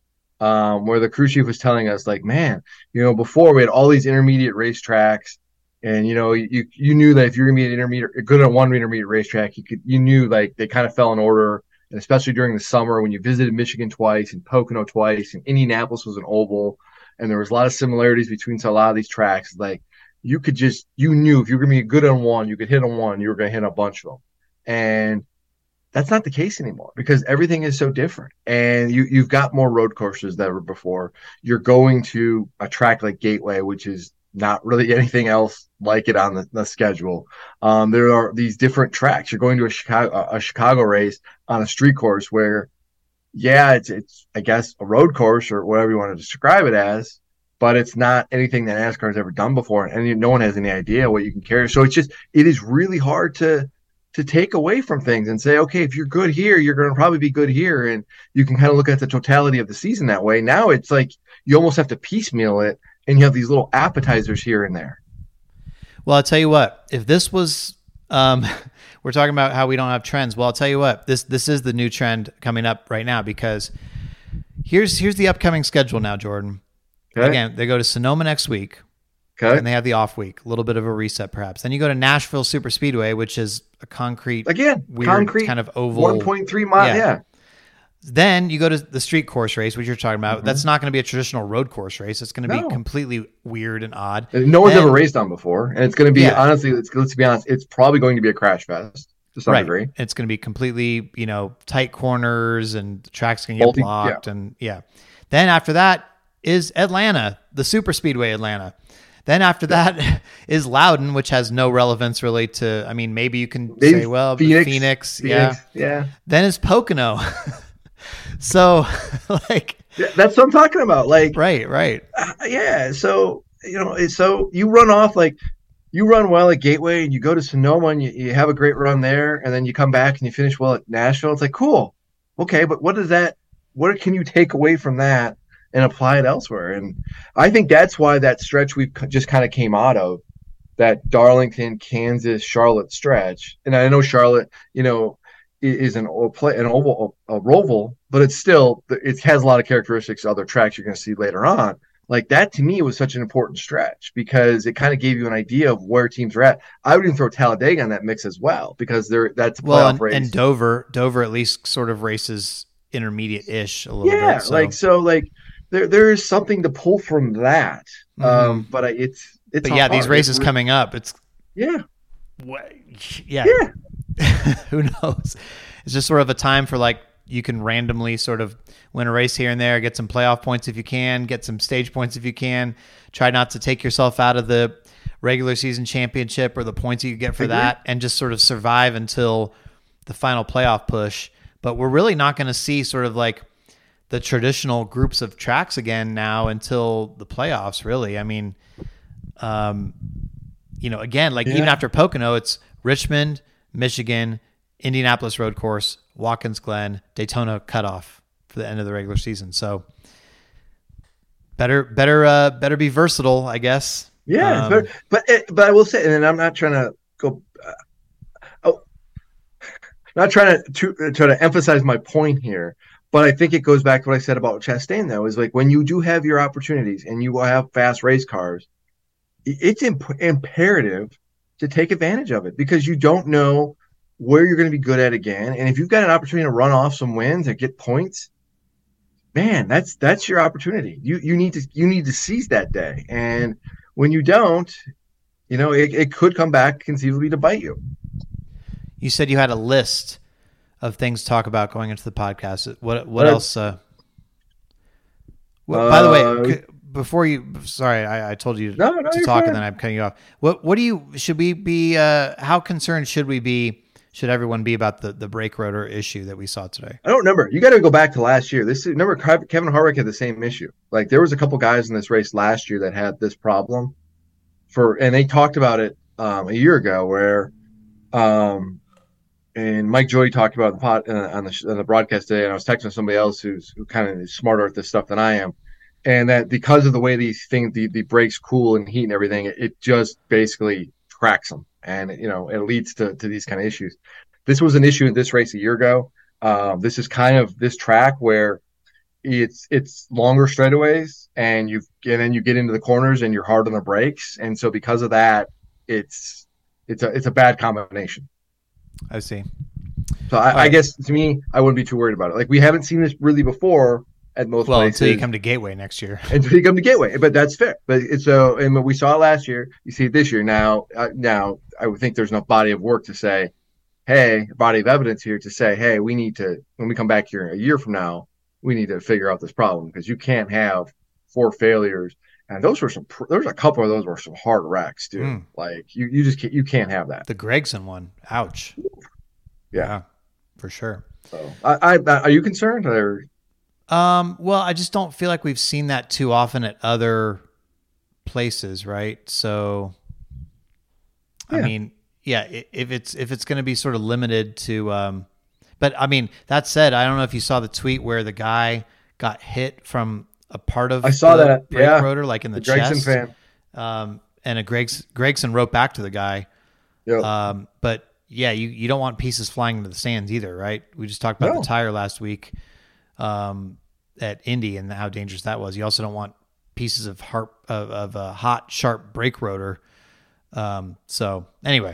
Um, where the crew chief was telling us, like, man, you know, before we had all these intermediate racetracks, and you know, you you knew that if you're gonna be an intermediate, good at one intermediate racetrack, you could you knew like they kind of fell in order, and especially during the summer when you visited Michigan twice and Pocono twice, and Indianapolis was an oval, and there was a lot of similarities between a lot of these tracks. Like you could just you knew if you were gonna be good on one, you could hit on one, you were gonna hit a bunch of them, and that's not the case anymore because everything is so different. And you, you've got more road courses than ever before. You're going to a track like Gateway, which is not really anything else like it on the, the schedule. Um, there are these different tracks. You're going to a Chicago, a Chicago race on a street course where, yeah, it's, it's, I guess, a road course or whatever you want to describe it as, but it's not anything that NASCAR has ever done before. And no one has any idea what you can carry. So it's just, it is really hard to, to take away from things and say, okay, if you're good here, you're going to probably be good here. And you can kind of look at the totality of the season that way. Now it's like you almost have to piecemeal it and you have these little appetizers here and there. Well, I'll tell you what, if this was, um, we're talking about how we don't have trends. Well, I'll tell you what, this, this is the new trend coming up right now because here's, here's the upcoming schedule now, Jordan. Okay. Again, they go to Sonoma next week. Okay. And they have the off week, a little bit of a reset perhaps. Then you go to Nashville Super Speedway, which is a concrete, Again, weird concrete, kind of oval. one point three mile. Yeah. Yeah. Then you go to the street course race, which you're talking about. Mm-hmm. That's not going to be a traditional road course race. It's going to No. be completely weird and odd. And no one's Then- ever raced on before. And it's going to be, Yeah. honestly, let's, let's be honest, it's probably going to be a crash fest to some Right. degree. It's going to be completely, you know, tight corners and the track's going to get Multi- blocked. And yeah. Then after that is Atlanta, the super speedway Atlanta. Then after that is Loudon, which has no relevance really to, I mean, maybe you can maybe say, well, Phoenix, Phoenix, Phoenix yeah. yeah. Then is Pocono. So like, yeah, that's what I'm talking about. Like, right, right. Uh, yeah. So, you know, so you run off, like you run well at Gateway and you go to Sonoma and you, you have a great run there. And then you come back and you finish well at Nashville. It's like, cool. Okay. But what does that, what can you take away from that and apply it elsewhere? And I think that's why that stretch we've just kind of came out of, that Darlington, Kansas, Charlotte stretch. And I know Charlotte, you know, is an old play, an oval, a roval, but it's still, it has a lot of characteristics of other tracks you're going to see later on. Like that to me was such an important stretch because it kind of gave you an idea of where teams are at. I would even throw Talladega in that mix as well because they're that's a playoff well, and, race. And Dover, Dover at least sort of races intermediate-ish a little yeah, bit. So. like so, like there there is something to pull from that. Mm-hmm. Um, but I, it's it's but yeah, hard. these races it's, coming up, it's yeah, what, yeah, yeah. Who knows? It's just sort of a time for like you can randomly sort of win a race here and there, get some playoff points if you can, get some stage points if you can. Try not to take yourself out of the regular season championship or the points you get for that, and just sort of survive until the final playoff push. But we're really not going to see sort of like the traditional groups of tracks again now until the playoffs, really. I mean, um, you know, again, like yeah. even after Pocono, it's Richmond, Michigan, Indianapolis Road Course, Watkins Glen, Daytona cutoff for the end of the regular season. So better, better, uh, better be versatile, I guess. Yeah, um, but but but I will say, and I'm not trying to go. Uh, oh, not trying to, to try to emphasize my point here, but I think it goes back to what I said about Chastain. Though is like when you do have your opportunities and you will have fast race cars, it's imp- imperative to take advantage of it because you don't know where you're going to be good at again. And if you've got an opportunity to run off some wins and get points, man, that's that's your opportunity. You you need to you need to seize that day. And when you don't, you know, it, it could come back conceivably to bite you. You said you had a list of things to talk about going into the podcast. What what uh, else? Uh, well, uh, by the way, before you, sorry, I, I told you no, no, to talk fine. And then I'm cutting you off. What what do you, should we be, uh, how concerned should we be, should everyone be about the, the brake rotor issue that we saw today? I don't remember. You got to go back to last year. This remember Kevin Harvick had the same issue. Like there was a couple guys in this race last year that had this problem for, and they talked about it um, a year ago where, um, and Mike Joy talked about the pot uh, on the on the broadcast today, and I was texting somebody else who's who kind of is smarter at this stuff than I am, and that because of the way these things, the, the brakes cool and heat and everything, it, it just basically cracks them, and you know it leads to to these kind of issues. This was an issue in this race a year ago. Um, this is kind of this track where it's it's longer straightaways, and you and then you get into the corners and you're hard on the brakes, and so because of that, it's it's a it's a bad combination. I see. So I, right. I guess to me, I wouldn't be too worried about it. Like we haven't seen this really before at most well, places. Until you come to Gateway next year. Until you come to Gateway, but that's fair. But it's so, and we saw it last year. You see it this year. Now, uh, now I would think there's enough body of work to say, hey, body of evidence here to say, hey, we need to when we come back here a year from now, we need to figure out this problem because you can't have four failures. And those were some. There's a couple of those were some hard wrecks, dude. Mm. Like you, you just can't, you can't have that. The Gregson one, ouch. Yeah, yeah for sure. So, I, I, are you concerned? Or um, well, I just don't feel like we've seen that too often at other places, right? So, yeah. I mean, yeah, if it's if it's going to be sort of limited to, um, but I mean, that said, I don't know if you saw the tweet where the guy got hit from a part of I saw the that brake yeah. rotor, like in the, the Gregson chest. fan. Um, and a Gregson, Gregson wrote back to the guy. Yep. Um, but yeah, you, you don't want pieces flying into the stands either, right? We just talked about no. the tire last week um, at Indy and how dangerous that was. You also don't want pieces of harp of, of a hot, sharp brake rotor. Um, so anyway,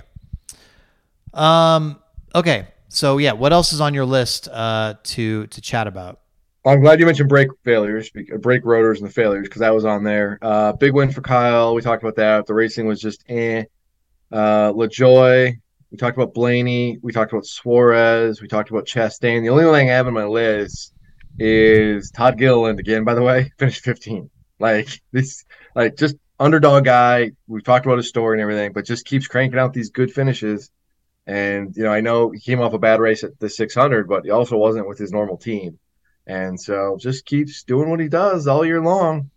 um, okay. So yeah, what else is on your list uh, to to chat about? I'm glad you mentioned brake failures, brake rotors and the failures, because that was on there. Uh, big win for Kyle. We talked about that. The racing was just eh. Uh, LaJoy. We talked about Blaney. We talked about Suarez. We talked about Chastain. The only thing I have on my list is Todd Gilliland again, by the way, finished fifteenth. Like this, like just underdog guy. We've talked about his story and everything, but just keeps cranking out these good finishes. And, you know, I know he came off a bad race at the six hundred, but he also wasn't with his normal team. And so just keeps doing what he does all year long.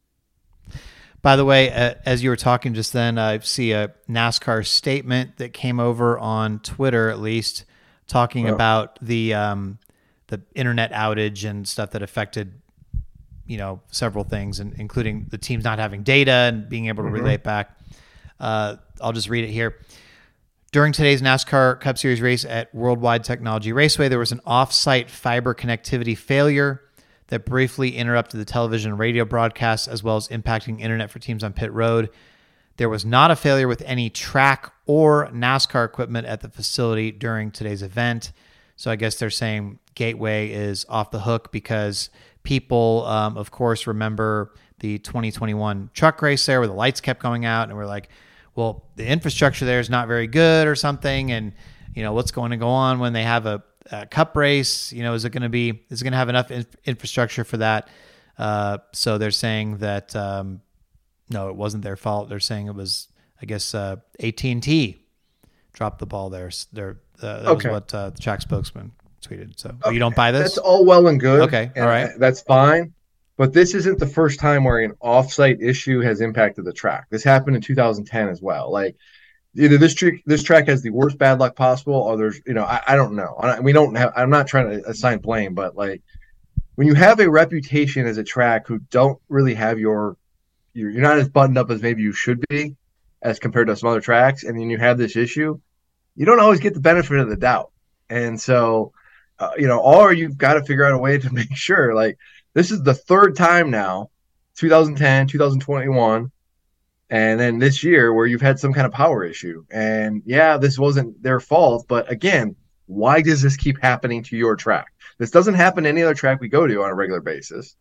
By the way, uh, as you were talking just then, I see a NASCAR statement that came over on Twitter, at least, talking oh. about the um, the internet outage and stuff that affected, you know, several things, and including the teams not having data and being able to mm-hmm. relay it back. Uh, I'll just read it here. During today's NASCAR Cup Series race at Worldwide Technology Raceway, there was an off-site fiber connectivity failure that briefly interrupted the television and radio broadcasts, as well as impacting internet for teams on pit road. There was not a failure with any track or NASCAR equipment at the facility during today's event. So I guess they're saying Gateway is off the hook because people, um, of course, remember the twenty twenty-one truck race there where the lights kept going out, and we're like, well, the infrastructure there is not very good or something. And, you know, what's going to go on when they have a, a cup race? You know, is it going to be, is it going to have enough in, infrastructure for that? Uh, so they're saying that, um, no, it wasn't their fault. They're saying it was, I guess, uh, A T and T dropped the ball there. They're, uh, that okay. was what uh, the track spokesman tweeted. So okay. You don't buy this? That's all well and good. Okay. All right. That's fine. But this isn't the first time where an off-site issue has impacted the track. This happened in two thousand ten as well. Like either this track, this track has the worst bad luck possible, or there's, you know, I, I don't know. I, we don't have. I'm not trying to assign blame, but like when you have a reputation as a track who don't really have your, you're, you're not as buttoned up as maybe you should be, as compared to some other tracks, and then you have this issue, you don't always get the benefit of the doubt. And so, uh, you know, or you've got to figure out a way to make sure, like. This is the third time now, twenty ten, twenty twenty-one, and then this year where you've had some kind of power issue. And yeah, this wasn't their fault, but again, why does this keep happening to your track? This doesn't happen to any other track we go to on a regular basis.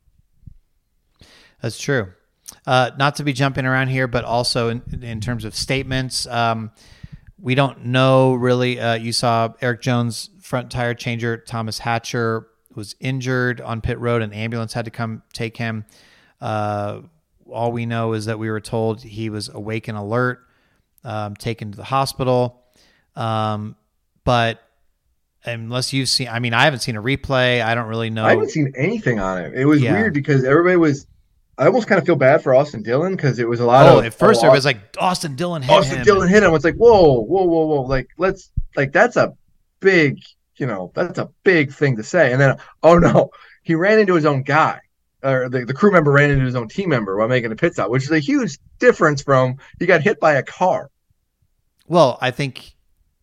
That's true. Uh, not to be jumping around here, but also in, in terms of statements, um, we don't know really. Uh, you saw Eric Jones, front tire changer, Thomas Hatcher, was injured on pit road. An ambulance had to come take him. Uh, all we know is that we were told he was awake and alert, um, taken to the hospital. Um, but unless you've seen, I mean, I haven't seen a replay. I don't really know. I haven't seen anything on it. It was yeah. weird because everybody was, I almost kind of feel bad for Austin Dillon because it was a lot oh, of. Oh, at first oh, it was like Austin Dillon hit Austin him. Austin Dillon hit him. It's like, whoa, whoa, whoa, whoa. Like, let's, like, that's a big, you know, that's a big thing to say. And then, oh no, he ran into his own guy, or the, the crew member ran into his own team member while making a pit stop, which is a huge difference from he got hit by a car. Well, I think,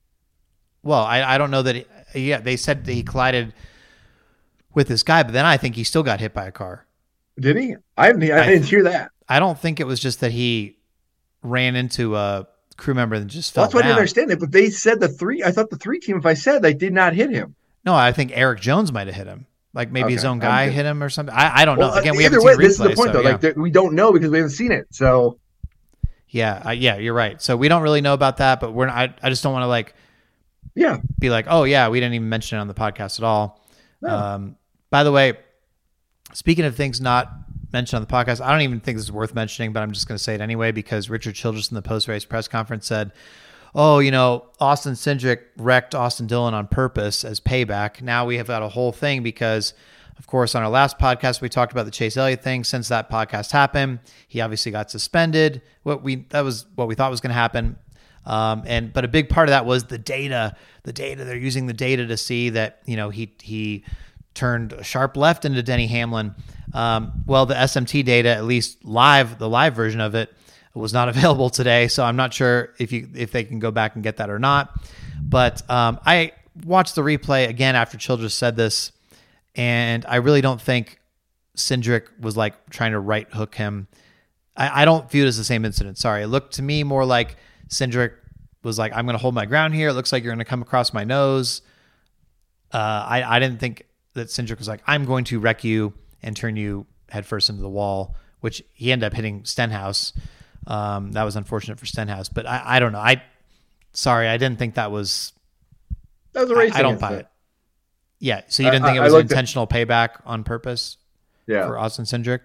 well, I, I don't know that, he, yeah, they said that he collided with this guy, but then I think he still got hit by a car. Did he? I didn't, I, I didn't hear that. I don't think it was just that he ran into a crew member and just fell well, that's why down. I didn't understand it, but they said the three, I thought the three team, if I said they did not hit him. No, I think Eric Jones might have hit him. Like maybe okay, his own guy hit him or something. I, I don't well, know. Again, we haven't way, seen replay. This is the point so, though. yeah. Like we don't know because we haven't seen it. So yeah, uh, yeah, you're right. So we don't really know about that, but we're not, I, I just don't want to like, yeah, be like, oh yeah, we didn't even mention it on the podcast at all. No. Um, by the way, speaking of things not mentioned on the podcast, I don't even think this is worth mentioning, but I'm just going to say it anyway because Richard Childress in the post-race press conference said, oh, you know, Austin Cindric wrecked Austin Dillon on purpose as payback. Now we have got a whole thing because, of course, on our last podcast, we talked about the Chase Elliott thing. Since that podcast happened, he obviously got suspended. What we That was what we thought was going to happen. Um, and but a big part of that was the data. The data, they're using the data to see that, you know, he he turned a sharp left into Denny Hamlin. Um, well, the S M T data, at least live, the live version of it, was not available today, so I'm not sure if you if they can go back and get that or not. But um, I watched the replay again after Childress said this, and I really don't think Cindric was like trying to right hook him. I, I don't view it as the same incident. Sorry, it looked to me more like Cindric was like, "I'm going to hold my ground here. It looks like you're going to come across my nose." Uh, I I didn't think that Cindric was like, "I'm going to wreck you and turn you headfirst into the wall," which he ended up hitting Stenhouse. Um, that was unfortunate for Stenhouse, but I, I don't know. I sorry, I didn't think that was. That was a racing I, I don't incident. buy it. Yeah. So you didn't I, think it I was an looked at- intentional payback on purpose Yeah. for Austin Cindric?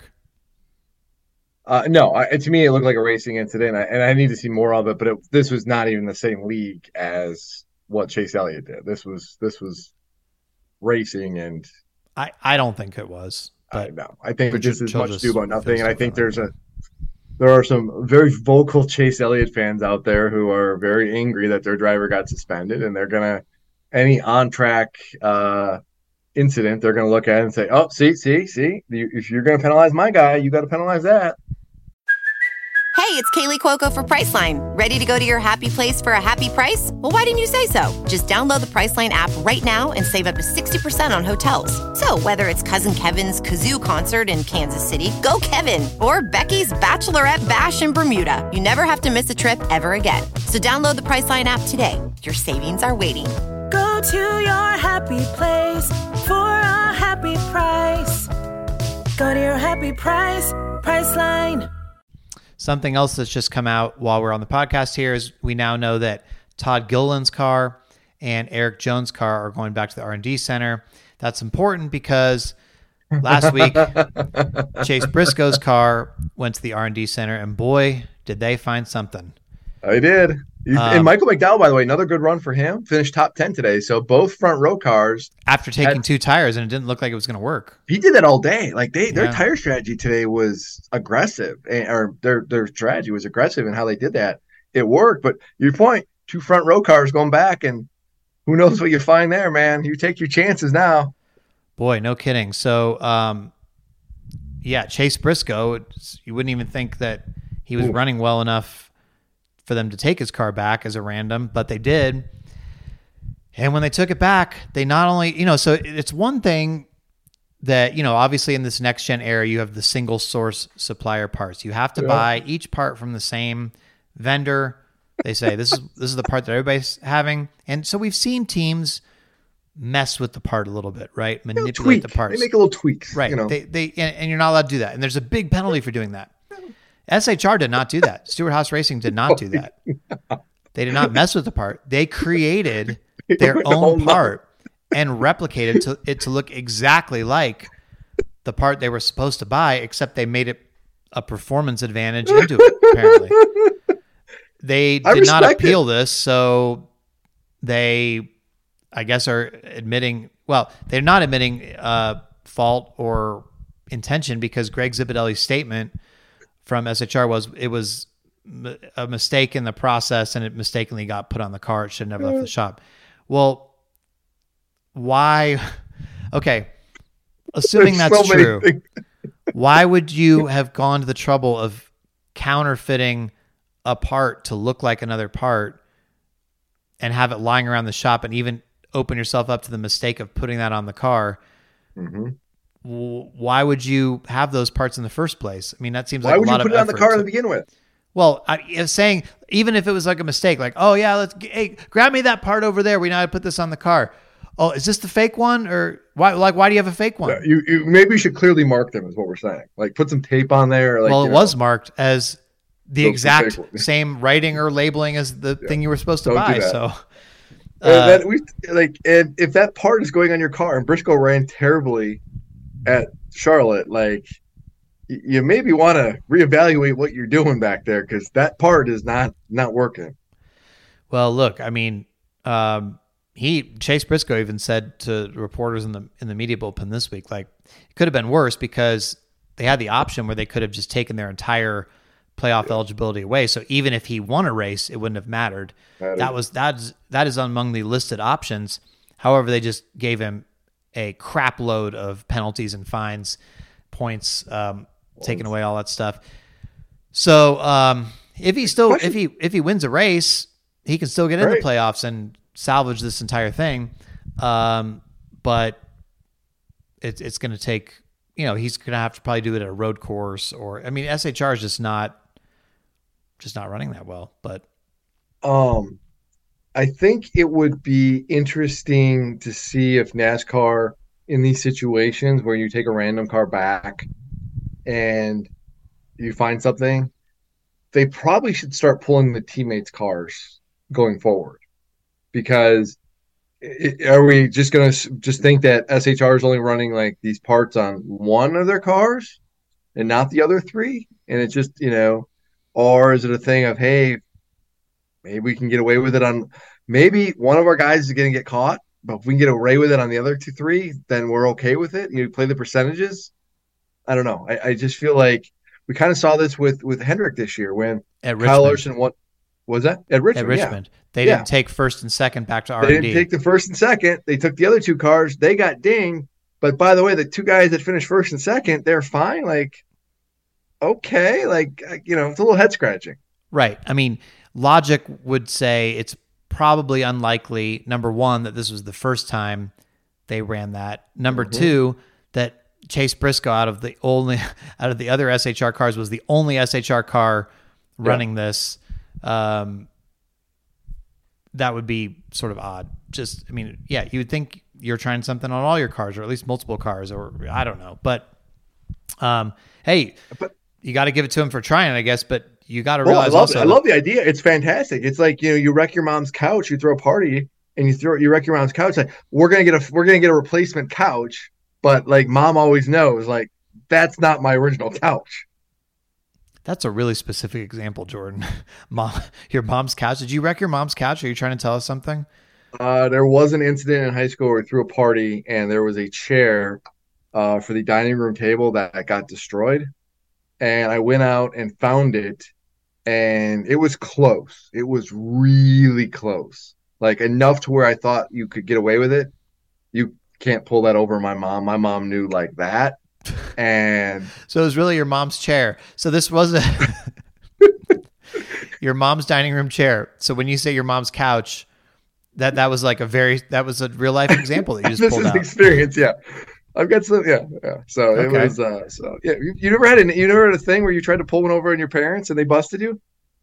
Uh, no, I, to me it looked like a racing incident, and I, and I need to see more of it. But it, this was not even the same league as what Chase Elliott did. This was this was racing, and I, I don't think it was. I But know. I think but this you- is you'll much just ado about nothing, feel and I stuff think out there's like a there are some very vocal Chase Elliott fans out there who are very angry that their driver got suspended, and they're gonna any on track uh, incident they're gonna look at it and say, "Oh, see, see, see, you, if you're gonna penalize my guy, you got to penalize that." Hey, it's Kaylee Cuoco for Priceline. Ready to go to your happy place for a happy price? Well, why didn't you say so? Just download the Priceline app right now and save up to sixty percent on hotels. So whether it's Cousin Kevin's Kazoo Concert in Kansas City, go Kevin, or Becky's Bachelorette Bash in Bermuda, you never have to miss a trip ever again. So download the Priceline app today. Your savings are waiting. Go to your happy place for a happy price. Go to your happy price, Priceline. something else that's just come out while we're on the podcast here is we now know that Todd Gilliland's car and Eric Jones' car are going back to the R and D center. That's important because last week Chase Briscoe's car went to the R and D center, and boy, did they find something. I did. Um, and Michael McDowell, by the way, another good run for him. Finished top ten today. So both front row cars. After taking had, two tires, and it didn't look like it was going to work. He did that all day. Like they, their Yeah. tire strategy today was aggressive, and, or their their strategy was aggressive in how they did that. It worked. But your point, two front row cars going back, and who knows what you find there, man? You take your chances now. Boy, no kidding. So, um, yeah, Chase Briscoe, it's, you wouldn't even think that he was Ooh. running well enough for them to take his car back as a random, but they did. And when they took it back, they not only, you know, so it's one thing that, you know, obviously in this next gen era, you have the single source supplier parts. You have to Yeah. buy each part from the same vendor. They say this is this is the part that everybody's having. And so we've seen teams mess with the part a little bit, right? They'll Manipulate tweak. the parts. They make a little tweaks, Right. You know? They they and, and you're not allowed to do that. And there's a big penalty for doing that. S H R did not do that. Stewart Haas Racing did not do that. They did not mess with the part. They created their went own all part and replicated to, it to look exactly like the part they were supposed to buy, except they made it a performance advantage into it, apparently. They I did not respect appeal this, so they, I guess, are admitting, well, they're not admitting uh, fault or intention because Greg Zipadelli's statement from S H R was it was m- a mistake in the process and it mistakenly got put on the car. It should have never left the shop. Well, why? Okay. Assuming There's that's so many true, things. why would you have gone to the trouble of counterfeiting a part to look like another part and have it lying around the shop and even open yourself up to the mistake of putting that on the car? Mhm. W- Why would you have those parts in the first place? I mean, that seems Why like would a you lot put of it on the effort car to- to begin with? Well, I is saying even if it was like a mistake, like, oh yeah, let's hey, grab me that part over there. We know how to put this on the car. Oh, is this the fake one, or why? Like, why do you have a fake one? Yeah, you, you maybe you should clearly mark them, is what we're saying. Like put some tape on there. Like, well, you it know. was marked as the So it's the exact fake one. same writing or labeling as the thing you were supposed to Don't do buy. that. So, And uh, that we like, and if that part is going on your car, and Briscoe ran terribly at Charlotte, like y- you maybe want to reevaluate what you're doing back there because that part is not not working. well, look, I mean, um, he Chase Briscoe even said to reporters in the in the media bullpen this week, like it could have been worse because they had the option where they could have just taken their entire playoff eligibility away. So even if he won a race, it wouldn't have mattered. That That is- was that's that is among the listed options. However, they just gave him a crap load of penalties and fines, points, um, taking away all that stuff. So um, if he still if he if he wins a race, he can still get in Right. the playoffs and salvage this entire thing. Um, but it's it's going to take, you know, he's going to have to probably do it at a road course, or I mean, S H R is just not just not running that well. But Um, I think it would be interesting to see if NASCAR in these situations where you take a random car back and you find something, they probably should start pulling the teammates' cars going forward because it, are we just gonna just think that S H R is only running like these parts on one of their cars and not the other three? And it's just, you know, or is it a thing of, hey, maybe we can get away with it on maybe one of our guys is going to get caught, but if we can get away with it on the other two, three, then we're okay with it. You play the percentages. I don't know. I, I just feel like we kind of saw this with with Hendrick this year when At Kyle Richmond. Larson what was that at Richmond? At Richmond. Yeah. They Yeah. didn't take first and second back to R They and D. didn't take the first and second. They took the other two cars. They got dinged. But by the way, the two guys that finished first and second, they're fine. Like, okay, like you know, it's a little head scratching. Right. I mean, logic would say it's probably unlikely, number one, that this was the first time they ran that. Number Mhm. two, that Chase Briscoe out of the only out of the other S H R cars was the only S H R car running this. Um, that would be sort of odd. Just, I mean, yeah, you would think you're trying something on all your cars, or at least multiple cars, or I don't know. But um, hey, But you got to give it to him for trying, I guess. But you got to well, I realize love also, it. I love the idea. It's fantastic. It's like, you know, you wreck your mom's couch, you throw a party, and you throw you wreck your mom's couch. Like we're gonna get a we're gonna get a replacement couch, but like mom always knows, like that's not my original couch. that's a really specific example, Jordan. Mom, your mom's couch. Did you wreck your mom's couch? Are you trying to tell us something? Uh, there was an incident in high school where we threw a party and there was a chair uh, for the dining room table that got destroyed. And I went out and found it, and it was close. It was really close, like enough to where I thought you could get away with it. You can't pull that over my mom. My mom knew like that. And So it was really your mom's chair. So this was a your mom's dining room chair. So when you say your mom's couch, that that was like a very that was a real life example that you just this pulled is out. experience. Yeah. I've got some, yeah, yeah. So it Okay. was, uh, so yeah. You, you never had an, you never had a thing where you tried to pull one over on your parents and they busted you?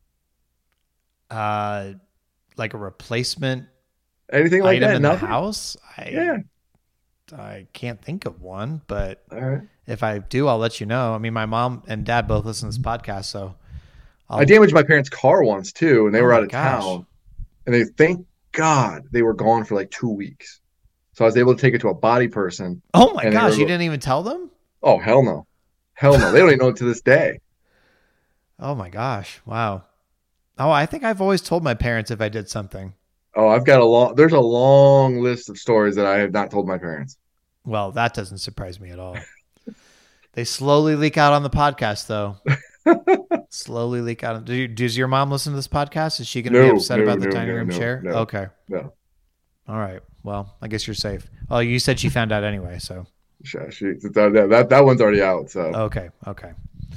Uh, like a replacement Anything like item that? in the Nothing? house. I Yeah. I can't think of one, but All right. if I do, I'll let you know. I mean, my mom and dad both listen to this podcast, so I'll, I damaged my parents' car once too, and they Oh were my out of gosh. town. And they, thank God, they were gone for like two weeks. So I was able to take it to a body person. Oh my and they gosh, were- you didn't even tell them? Oh, hell no. Hell no. They don't even know it to this day. Oh my gosh. Wow. Oh, I think I've always told my parents if I did something. Oh, I've got a long, there's a long list of stories that I have not told my parents. Well, that doesn't surprise me at all. They slowly leak out on the podcast, though. Slowly leak out. Do you, does your mom listen to this podcast? Is she going to be No, upset no, about the no, dining no, room no, chair? no. Okay. No. All right. Well, I guess you're safe. Well, you said she found out anyway, so. She, she, that, that, that one's already out. So Okay. Okay.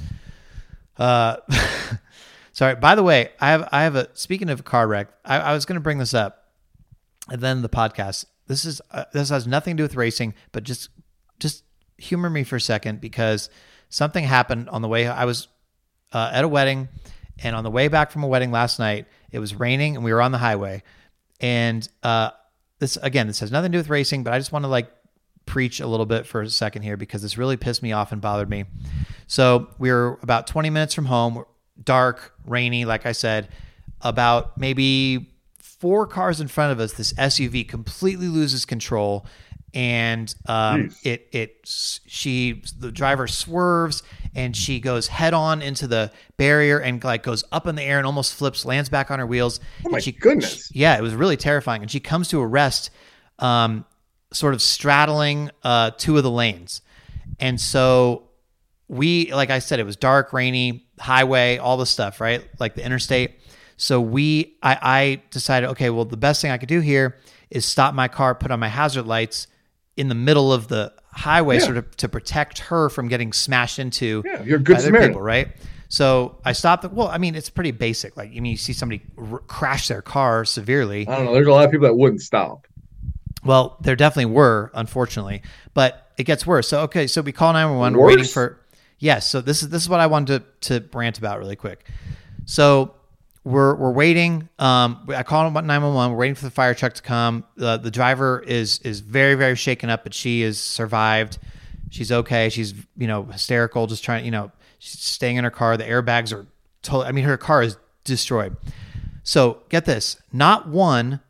Uh, sorry. By the way, I have I have a speaking of a car wreck. I, I was going to bring this up, and then the podcast. This is uh, this has nothing to do with racing, but just just humor me for a second because something happened on the way. I was uh, at a wedding, and on the way back from a wedding last night, it was raining, and we were on the highway. And uh, this again, this has nothing to do with racing, but I just want to like preach a little bit for a second here because this really pissed me off and bothered me. So we were about twenty minutes from home, dark, rainy, like I said. About maybe four cars in front of us, this S U V completely loses control, and um, Jeez. it it she the driver swerves and she goes head on into the barrier and like goes up in the air and almost flips, lands back on her wheels. Oh my and she, goodness. she- yeah, it was really terrifying. And she comes to a rest, um, sort of straddling uh, two of the lanes, and so we, like I said, it was dark, rainy, highway, all the stuff, right? Like the interstate. So we, I, I decided, okay, well, the best thing I could do here is stop my car, put on my hazard lights in the middle of the highway, Yeah. sort of to protect her from getting smashed into Yeah, you're a good by other Samaritan. people, right? So I stopped. The, well, I mean, it's pretty basic. Like, I mean, you see somebody r- crash their car severely. I don't know. There's a lot of people that wouldn't stop. Well, there definitely were, unfortunately, but it gets worse. So, okay, so we call nine one one. We're waiting Worse? for, yes. So this is, this is what I wanted to, to rant about really quick. So we're, we're waiting. Um, I call nine one one. We're waiting for the fire truck to come. The, the driver is, is very, very shaken up, but she is survived. She's okay. She's, you know, hysterical, just trying, you know, she's staying in her car. The airbags are totally, I mean, her car is destroyed. So get this, not one,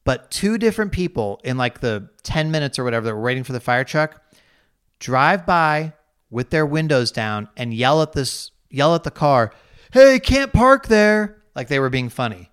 but two different people in like the ten minutes or whatever that were waiting for the fire truck drive by with their windows down and yell at this, yell at the car, "Hey, can't park there." Like they were being funny.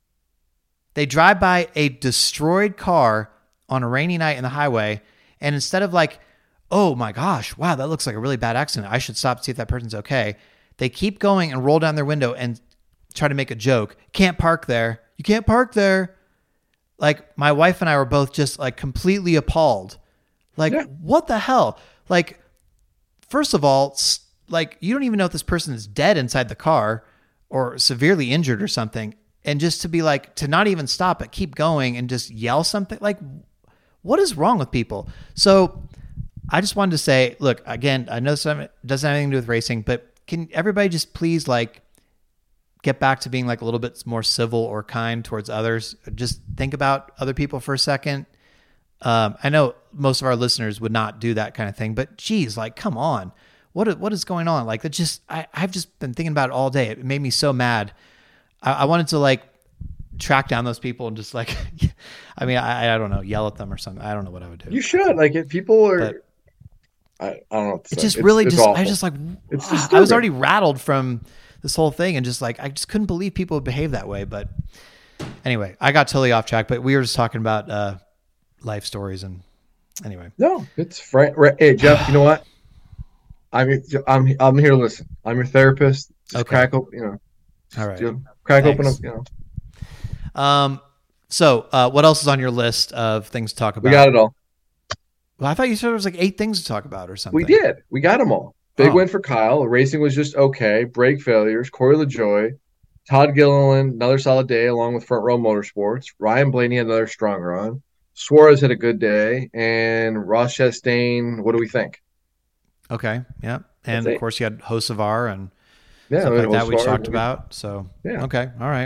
They drive by a destroyed car on a rainy night in the highway. And instead of like, "Oh my gosh, wow, that looks like a really bad accident. I should stop to see if that person's okay," they keep going and roll down their window and try to make a joke. "Can't park there. You can't park there." Like my wife and I were both just like completely appalled. Like, yeah. What the hell? Like, first of all, like you don't even know if this person is dead inside the car or severely injured or something. And just to be like, to not even stop but keep going and just yell something, like what is wrong with people? So I just wanted to say, look, again, I know some doesn't have anything to do with racing, but can everybody just please like get back to being like a little bit more civil or kind towards others? Just think about other people for a second. Um, I know most of our listeners would not do that kind of thing, but geez, like, come on, what, what is going on? Like that just, I, I've just been thinking about it all day. It made me so mad. I, I wanted to like track down those people and just like, I mean, I, I don't know, yell at them or something. I don't know what I would do. You should like if people are, but, I, I don't know. It just it's, really it's just, awful. I just like, it's I was already rattled from this whole thing and just like, I just couldn't believe people would behave that way. But anyway, I got totally off track, but we were just talking about uh, life stories and anyway. No, it's fr- Hey, Jeff, you know what? I'm, I'm, I'm here to listen. I'm your therapist. Just okay. Crack open, you know. All right. Crack Thanks. open up, you know. Um, so uh, what else is on your list of things to talk about? We got it all. Well, I thought you said there was like eight things to talk about or something. We did. We got them all. Big oh. win for Kyle. Racing was just okay. Brake failures. Corey LaJoie. Todd Gilliland, another solid day along with Front Row Motorsports. Ryan Blaney, another strong run. Suarez had a good day. And Ross Chastain, what do we think? Okay. Yeah. And of course you had Hocevar and yeah, stuff like that we Hocevar, talked maybe. about. So, yeah. Okay. All right.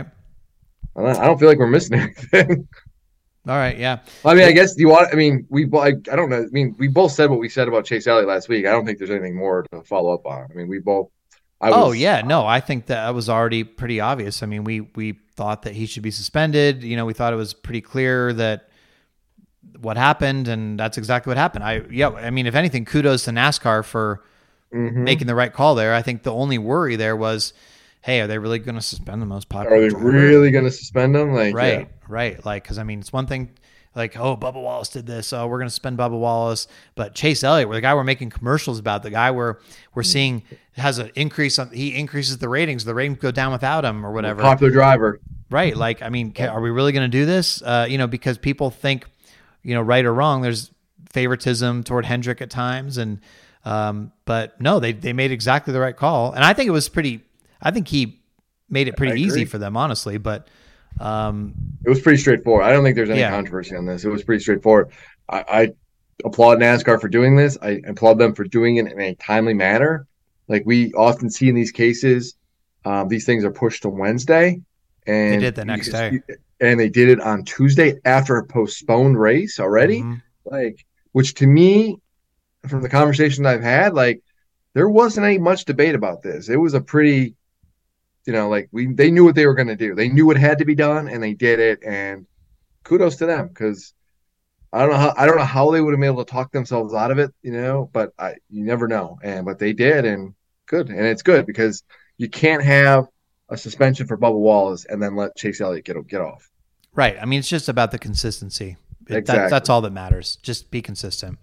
I don't feel like we're missing anything. All right, yeah. I mean, I guess do you want? I mean, we. I, I don't know. I mean, we both said what we said about Chase Elliott last week. I don't think there's anything more to follow up on. I mean, we both. I was, oh yeah, no, I think that was already pretty obvious. I mean, we we thought that he should be suspended. You know, we thought it was pretty clear that what happened, and that's exactly what happened. I yeah. I mean, if anything, kudos to NASCAR for mm-hmm. making the right call there. I think the only worry there was, hey, are they really going to suspend the most popular? Are they driver? really going to suspend them? Like, right, yeah. right. Like, because I mean, it's one thing, like, oh, Bubba Wallace did this. Oh, we're going to suspend Bubba Wallace. But Chase Elliott, where the guy we're making commercials about, the guy where we're mm-hmm. seeing has an increase on, he increases the ratings. The ratings go down without him or whatever. Popular driver. Right. Like, I mean, can, are we really going to do this? Uh, you know, because people think, you know, right or wrong, there's favoritism toward Hendrick at times. And, um, but no, they, they made exactly the right call. And I think it was pretty, I think he made it pretty easy for them, honestly, but, um, it was pretty straightforward. I don't think there's any yeah. controversy on this. It was pretty straightforward. I, I applaud NASCAR for doing this. I applaud them for doing it in a timely manner. Like we often see in these cases, um, these things are pushed to Wednesday. And they did the next day. And they did it on Tuesday after a postponed race already. Mm-hmm. Like, which to me, from the conversation I've had, like there wasn't any much debate about this. It was a pretty, you know, like we they knew what they were going to do. They knew what had to be done, and they did it. And kudos to them because I don't know how I don't know how they would have been able to talk themselves out of it, you know. But I you never know. And but they did, and good, and it's good because you can't have a suspension for Bubba Wallace and then let Chase Elliott get get off. Right. I mean, it's just about the consistency. It, exactly. that, that's all that matters. Just be consistent.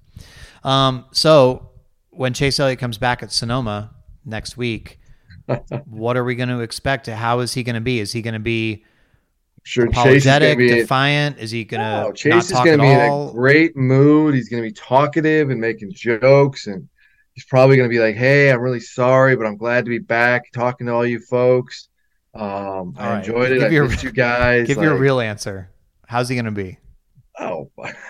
Um, so when Chase Elliott comes back at Sonoma next week, what are we going to expect? How is he going to be? Is he going to be sure, apologetic, be defiant? Is he going to no, Chase not is talk going to at be all? in a great mood. He's going to be talkative and making jokes, and he's probably going to be like, "Hey, I'm really sorry, but I'm glad to be back talking to all you folks. Um, I right. enjoyed it. Give I missed you guys. Give like, you a real answer. How's he going to be? Oh,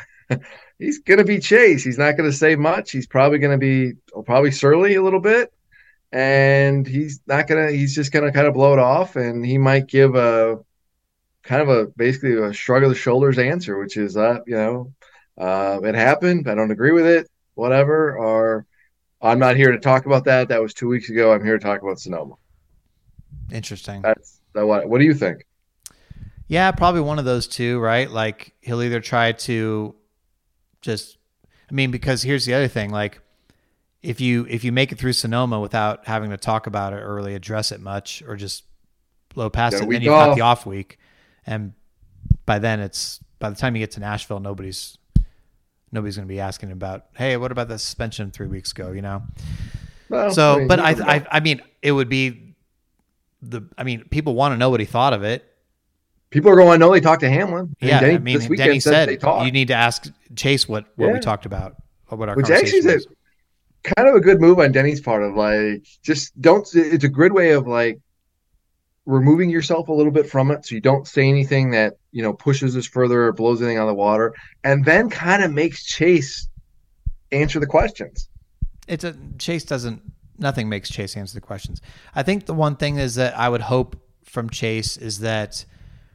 he's going to be Chase. He's not going to say much. He's probably going to be probably surly a little bit, and he's not going to. He's just going to kind of blow it off, and he might give a kind of a basically a shrug of the shoulders answer, which is, uh, you know, uh, it happened. I don't agree with it. Whatever. Or I'm not here to talk about that. That was two weeks ago. I'm here to talk about Sonoma. Interesting. That's that. What, what do you think? Yeah, probably one of those two, right? Like he'll either try to just, I mean, because here's the other thing, like if you if you make it through Sonoma without having to talk about it or really address it much, or just blow past it, then you've got the off week, and by then it's by the time you get to Nashville, nobody's nobody's going to be asking about, hey, what about the suspension three weeks ago? You know. Well, so, I mean, but I, I, I mean, it would be the. I mean, people want to know what he thought of it. People are going to know they talked to Hamlin. Yeah, Denny, I mean, this weekend Denny said, they talked. You need to ask Chase what, what yeah. we talked about, or what our Which conversation actually was. is a, kind of a good move on Denny's part of like, just don't. It's a good way of like removing yourself a little bit from it, so you don't say anything that you know pushes us further or blows anything out of the water, and then kind of makes Chase answer the questions. It's a Chase doesn't. Nothing makes Chase answer the questions. I think the one thing is that I would hope from Chase is that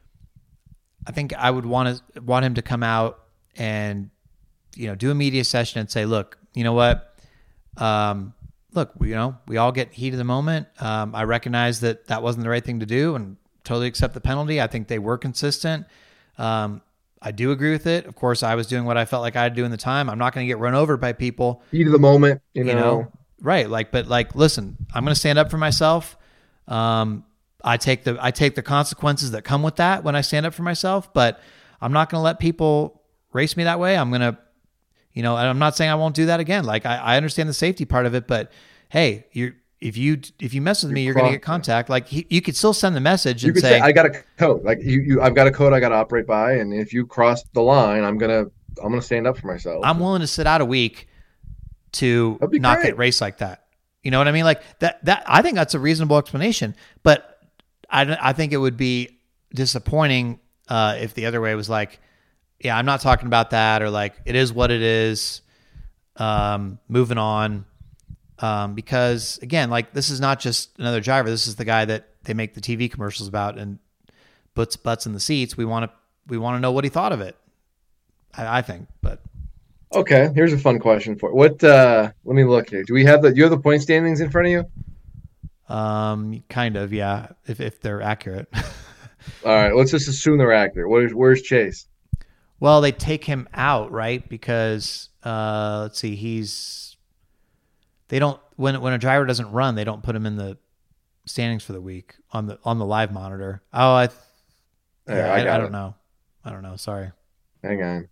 I think I would want to want him to come out and you know do a media session and say, look, you know what, um, look, you know we all get heat of the moment. Um, I recognize that that wasn't the right thing to do and totally accept the penalty. I think they were consistent. Um, I do agree with it. Of course, I was doing what I felt like I had to do in the time. I'm not going to get run over by people. Heat of the moment, you know. You know right. Like, but like, listen, I'm going to stand up for myself. Um, I take the, I take the consequences that come with that when I stand up for myself, but I'm not going to let people race me that way. I'm going to, you know, and I'm not saying I won't do that again. Like I, I understand the safety part of it, but hey, you're, if you, if you mess with me, you're going to get contact. Like he, you could still send the message and say, say, I got a code. Like you, you, I've got a code I got to operate by. And if you cross the line, I'm going to, I'm going to stand up for myself. I'm willing to sit out a week to not great. get raced like that. You know what I mean? Like that, that, I think that's a reasonable explanation, but I, I think it would be disappointing uh, if the other way was like, yeah, I'm not talking about that, or like, it is what it is, um, moving on. Um, because again, like this is not just another driver. This is the guy that they make the T V commercials about and puts butts in the seats. We want to, we want to know what he thought of it. I, I think, but. Okay, here's a fun question for what. Uh, let me look here. Do we have the? Do you have the point standings in front of you? Um, kind of, yeah. If if they're accurate. All right, let's just assume they're accurate. Where's Where's Chase? Well, they take him out, right? Because uh, let's see, he's. They don't when when a driver doesn't run, they don't put him in the standings for the week on the on the live monitor. Oh, I. Yeah, yeah, I, I, I don't know. I don't know. Sorry. Hang on.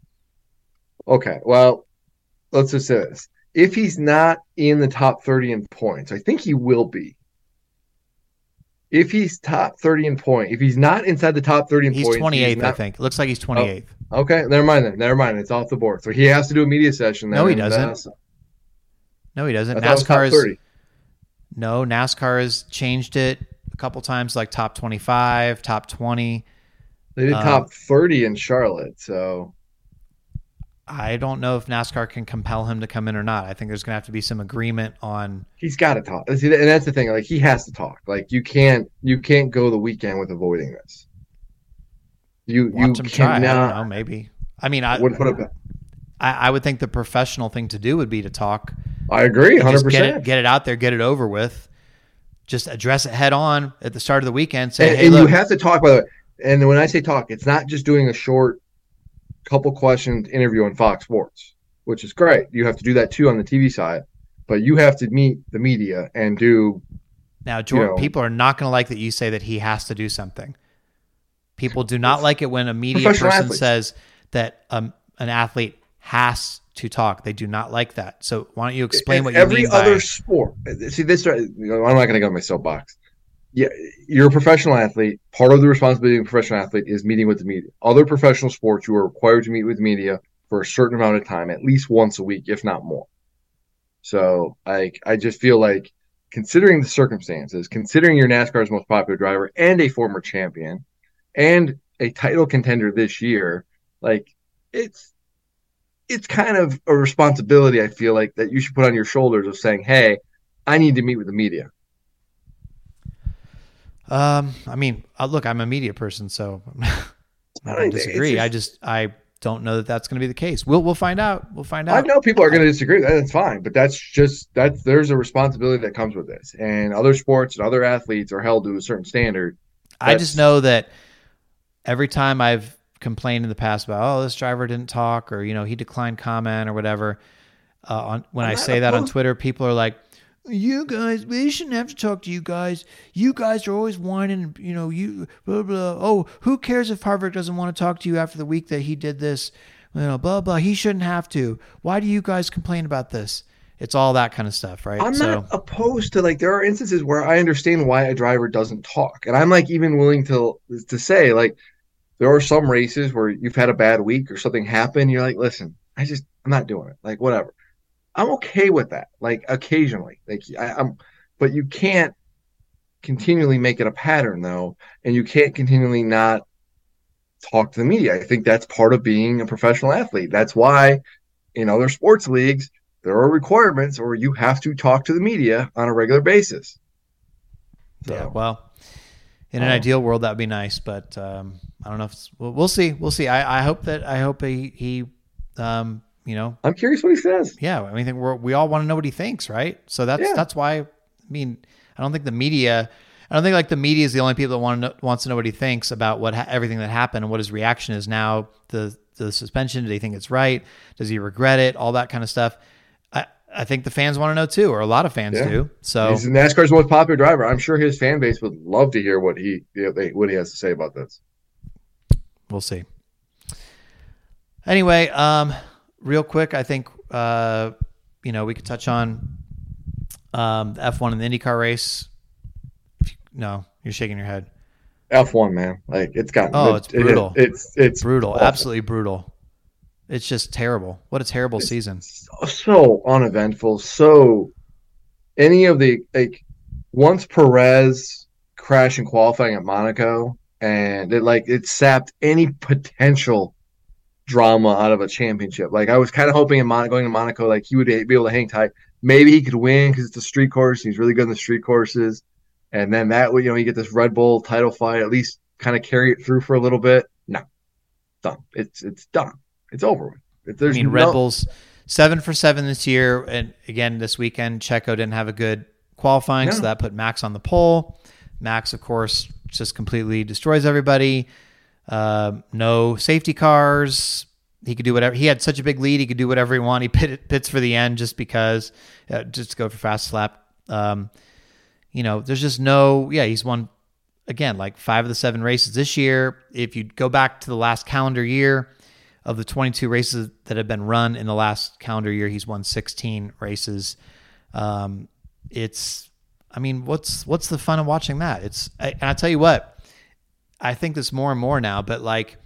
Okay, well, let's just say this. If he's not in the top thirty in points, I think he will be. If he's top thirty in point, if he's not inside the top thirty in he's points, twenty-eighth, he's not... I think. It looks like he's twenty-eighth. Oh, okay, never mind then. Never mind. It's off the board. So he has to do a media session then. No, he doesn't. Uh, no, he doesn't. NASCAR is No, NASCAR has changed it a couple times, like top twenty-five, top twenty. They did um, top thirty in Charlotte, so I don't know if NASCAR can compel him to come in or not. I think there's going to have to be some agreement on. He's got to talk. See, and that's the thing. Like he has to talk. Like you can't, you can't go the weekend with avoiding this. You, Watch you him try. cannot. I don't know. Maybe. I mean, I would put up. I, I would think the professional thing to do would be to talk. I agree, hundred percent. Get percent. it, get it out there, get it over with. Just address it head on at the start of the weekend. Say, and, hey, and look. you have to talk. By the way, and when I say talk, it's not just doing a short, couple questions interview on Fox Sports, which is great. You have to do that too on the T V side, but you have to meet the media and do. Now, Jordan, you know, people are not going to like that you say that he has to do something. People do not like it when a media person athletes. says that um, an athlete has to talk. They do not like that. So why don't you explain what you every mean other by... sport? See, this. You know, I'm not going to go in my soapbox. Yeah, you're a professional athlete. Part of the responsibility of a professional athlete is meeting with the media. Other professional sports, you are required to meet with media for a certain amount of time, at least once a week, if not more. So, like, I just feel like, considering the circumstances, considering you're NASCAR's most popular driver and a former champion, and a title contender this year, like, it's it's kind of a responsibility, I feel like, that you should put on your shoulders of saying, hey, I need to meet with the media. Um, I mean, uh, look, I'm a media person, so I don't disagree. Just, I just, I don't know that that's going to be the case. We'll, we'll find out. We'll find out. I know people are going to disagree. That's fine, but that's just that's there's a responsibility that comes with this, and other sports and other athletes are held to a certain standard. That's, I just know that every time I've complained in the past about, oh, this driver didn't talk, or, you know, he declined comment or whatever. Uh, on, when I'm I not say that on opposed- Twitter, people are like, you guys, we shouldn't have to talk to you guys. You guys are always whining, you know, you blah, blah. Oh, who cares if Harvick doesn't want to talk to you after the week that he did this? You know, blah, blah. He shouldn't have to. Why do you guys complain about this? It's all that kind of stuff, right? I'm so, not opposed to, like, there are instances where I understand why a driver doesn't talk. And I'm like even willing to to say, like, there are some races where you've had a bad week or something happened. You're like, listen, I just, I'm not doing it. Like, whatever. I'm okay with that. Like, occasionally, like I, I'm, but you can't continually make it a pattern though. And you can't continually not talk to the media. I think that's part of being a professional athlete. That's why in other sports leagues, there are requirements or you have to talk to the media on a regular basis. So, yeah, well, in an um, ideal world, that'd be nice, but um, I don't know if it's, we'll, we'll see. We'll see. I, I hope that, I hope he, he, um, you know, I'm curious what he says. yeah, I mean, we're, we all want to know what he thinks, right? So that's, Yeah. that's why, I mean, I don't think the media, I don't think like the media is the only people that want to know, wants to know what he thinks about what, ha- everything that happened and what his reaction is now, the, the suspension. Do he think it's right? Does he regret it? All that kind of stuff. I, I think the fans want to know too, or a lot of fans Yeah. do. So He's NASCAR's most popular driver. I'm sure his fan base would love to hear what he what he has to say about this. we'll see. Anyway, um, real quick, I think, uh, you know, we could touch on um, the F one and the IndyCar race. No, you're shaking your head. F one, man, like it's gotten Oh, it- it's it- brutal. it's it's Brutal, awful. absolutely brutal. It's just terrible. What a terrible season. so, so uneventful. So any of the like once Perez crashed in qualifying at Monaco, and it like it sapped any potential drama out of a championship. Like I was kind of hoping in Mon- going to Monaco, like he would be able to hang tight. Maybe he could win because it's a street course. He's really good in the street courses, and then that way, you know, you get this Red Bull title fight. At least kind of carry it through for a little bit. No, done. It's it's done. It's over with. If I there's mean, no, Red Bull's seven for seven this year. And again, this weekend, Checo didn't have a good qualifying, so No. that put Max on the pole. Max, of course, just completely destroys everybody. Um, no safety cars. He could do whatever. He had such a big lead. He could do whatever he wanted. He pit, pits for the end just because, uh, just to go for fast slap. Um, you know, there's just no, yeah, he's won, again, like five of the seven races this year. If you go back to the last calendar year, of the twenty-two races that have been run in the last calendar year, he's won sixteen races. Um, it's, I mean, what's what's the fun of watching that? It's, I, and I tell you what, I think this more and more now, but like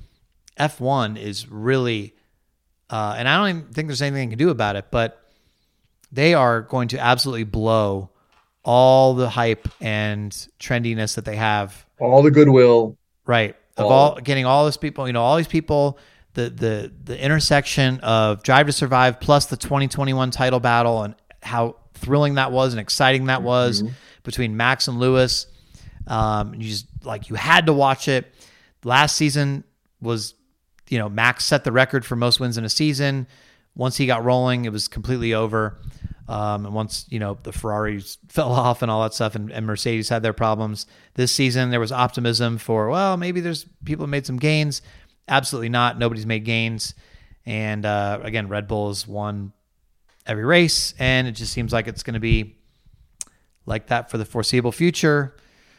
F one is really, uh, and I don't even think there's anything you can do about it, but they are going to absolutely blow all the hype and trendiness that they have. all the goodwill. Right. Of All- all getting all this people, you know, all these people, the the the intersection of Drive to Survive plus the twenty twenty-one title battle and how thrilling that was and exciting that was between Max and Lewis. Um, you just like you had to watch it. Last season was, you know, Max set the record for most wins in a season. Once he got rolling, it was completely over. Um, and once, you know, the Ferraris fell off and all that stuff and, and Mercedes had their problems. This season, there was optimism for, well, maybe there's people who made some gains. Absolutely not. Nobody's made gains. And uh, again, Red Bull has won every race, and it just seems like it's going to be like that for the foreseeable future.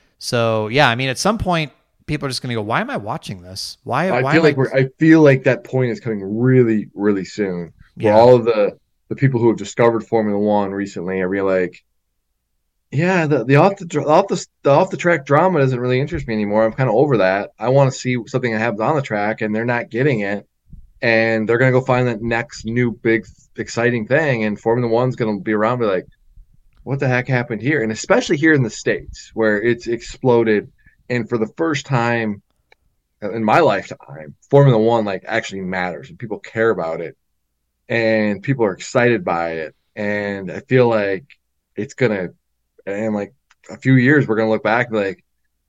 So, yeah, I mean, at some point, people are just going to go, why am I watching this? Why, I why feel am like we're, I feel like that point is coming really, really soon. Where Yeah. all of the the people who have discovered Formula One recently are really like, yeah, the the off the dr- off the the off the track drama doesn't really interest me anymore. I'm kind of over that. I want to see something that happens on the track, and they're not getting it, and they're gonna go find that next new big exciting thing, and Formula One's gonna be around, be like, what the heck happened here? And especially here in the States where it's exploded, and for the first time in my lifetime, Formula One like actually matters, and people care about it, and people are excited by it, and I feel like it's gonna. And like a few years, we're gonna look back and be like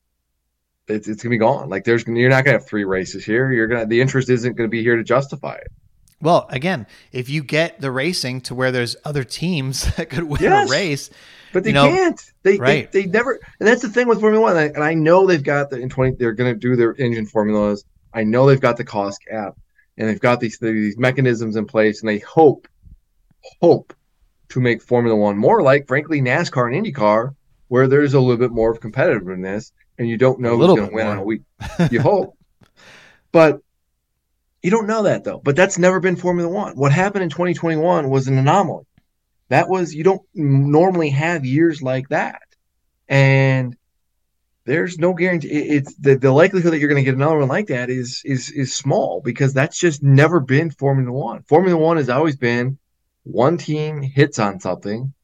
it's it's gonna be gone. Like there's you're not gonna have three races here. You're gonna the interest isn't gonna be here to justify it. Well, again, if you get the racing to where there's other teams that could win Yes, a race, but they you know, can't. They, right. they they never. And that's the thing with Formula One. And I, and I know they've got the in twenty. They're going to do their engine formulas. I know they've got the cost cap, and they've got these these mechanisms in place, and they hope hope to make Formula One more like, frankly, NASCAR and IndyCar, where there's a little bit more of competitiveness, and you don't know who's going to win on a week. You hope, but. You don't know that, though. But that's never been Formula One. What happened in twenty twenty-one was an anomaly. That was, you don't normally have years like that. And there's no guarantee. It's the, the likelihood that you're going to get another one like that is is is small, because that's just never been Formula One. Formula One has always been one team hits on something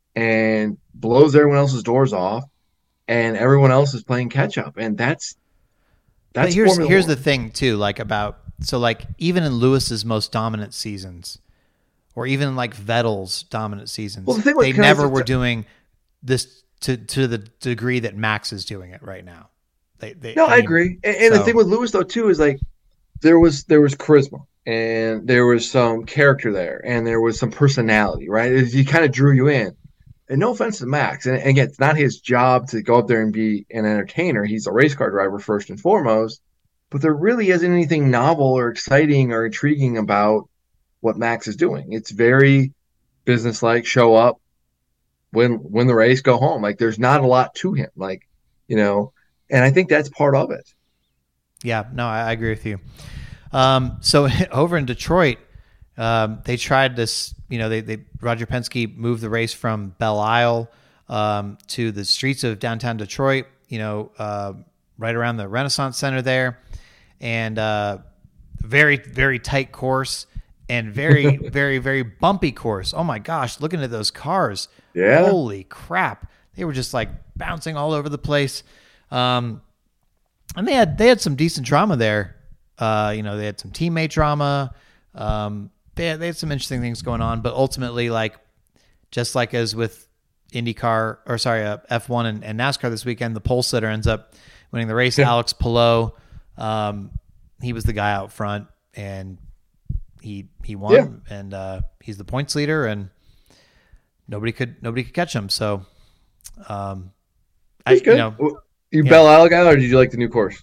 and blows everyone else's doors off, and everyone else is playing catch up. And that's that's but here's Formula here's One. the thing too, like about so like even in Lewis's most dominant seasons, or even in like Vettel's dominant seasons, Well, the thing with- they can I never just- were doing this to to the degree that Max is doing it right now. They, they No, I, mean, agree. And, and the so- thing with Lewis though too is like there was there was charisma, and there was some character there, and there was some personality, right? He kind of drew you in. And no offense to Max, and again, it's not his job to go up there and be an entertainer. He's a race car driver first and foremost. But there really isn't anything novel or exciting or intriguing about what Max is doing. It's very businesslike. Show up, win win the race, go home. Like there's not a lot to him. Like, you know, and I think that's part of it. Yeah, no, I, I agree with you. Um, so over in Detroit, um, they tried this. You know, they they Roger Penske moved the race from Belle Isle um, to the streets of downtown Detroit. You know, uh, right around the Renaissance Center there. And uh, very, very tight course, and very, very, very bumpy course. Oh my gosh, looking at those cars. Yeah. Holy crap. They were just like bouncing all over the place. Um, and they had they had some decent drama there. Uh, you know, they had some teammate drama. Um, they had, they had some interesting things going on, but ultimately, like, just like as with IndyCar, or sorry, uh, F one and, and NASCAR this weekend, the pole sitter ends up winning the race. Yeah. Alex Palou. Um, he was the guy out front, and he he won, yeah. and uh, he's the points leader, and nobody could nobody could catch him. So, um, I good. you know you yeah. Belle Isle guy, or did you like the new course?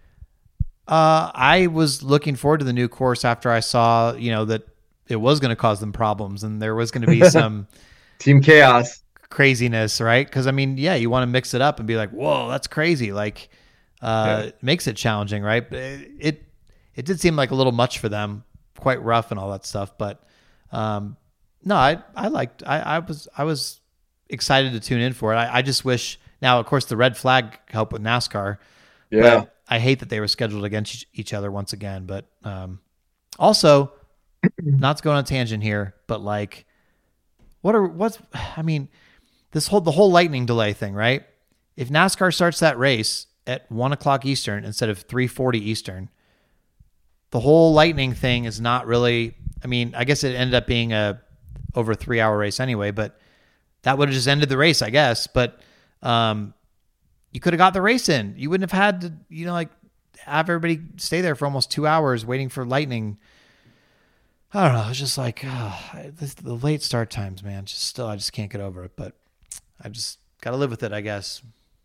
Uh, I was looking forward to the new course after I saw you know that it was going to cause them problems, and there was going to be some team chaos, craziness, right? Because I mean, yeah, you want to mix it up and be like, whoa, that's crazy, like. Uh, yeah. Makes it challenging, right? It, it it did seem like a little much for them, quite rough and all that stuff. But um, no, I I liked I, I was I was excited to tune in for it. I, I just wish now, of course, the red flag helped with NASCAR. Yeah, but I hate that they were scheduled against each other once again. But um, also, not to go on a tangent here, but like, what are what's I mean, this whole the whole lightning delay thing, right? If NASCAR starts that race at one o'clock Eastern instead of three forty Eastern, the whole lightning thing is not really, I mean, I guess it ended up being a over a three hour race anyway, but that would have just ended the race, I guess. But um, you could have got the race in. You wouldn't have had to, you know, like have everybody stay there for almost two hours waiting for lightning. I don't know. It's just like, oh, this, the late start times, man, just still, I just can't get over it, but I just got to live with it, I guess.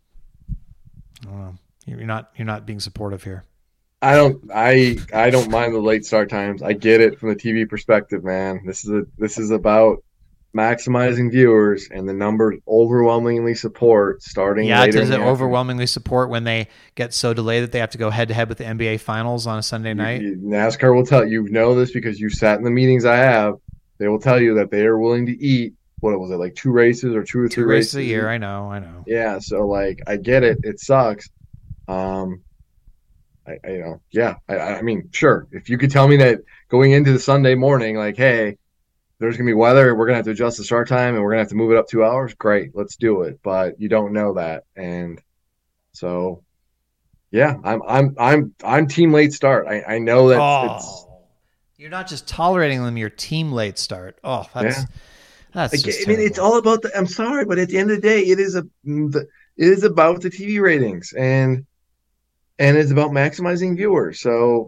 I don't know. You're not you're not being supportive here. I don't I I don't mind the late start times. I get it from the T V perspective, man. This is a this is about maximizing viewers, and the numbers overwhelmingly support starting. Yeah, later does in it the overwhelmingly support when they get so delayed that they have to go head to head with the N B A Finals on a Sunday night? You, you, NASCAR will tell you know this because you sat in the meetings I have. They will tell you that they are willing to eat. What was it, like two races or two or two three races races a year? I know, I know. Yeah, so like I get it. It sucks. Um, I, I you know, yeah. I, I mean, sure. If you could tell me that going into the Sunday morning, like, hey, there's gonna be weather, we're gonna have to adjust the start time, and we're gonna have to move it up two hours. Great, let's do it. But you don't know that, and so yeah, I'm I'm I'm I'm team late start. I I know that oh, it's. You're not just tolerating them; you're team late start. Oh, that's. Yeah. That's just I mean, it's all about the. I'm sorry, but at the end of the day, it is a. The, it is about the T V ratings, and and it's about maximizing viewers. So,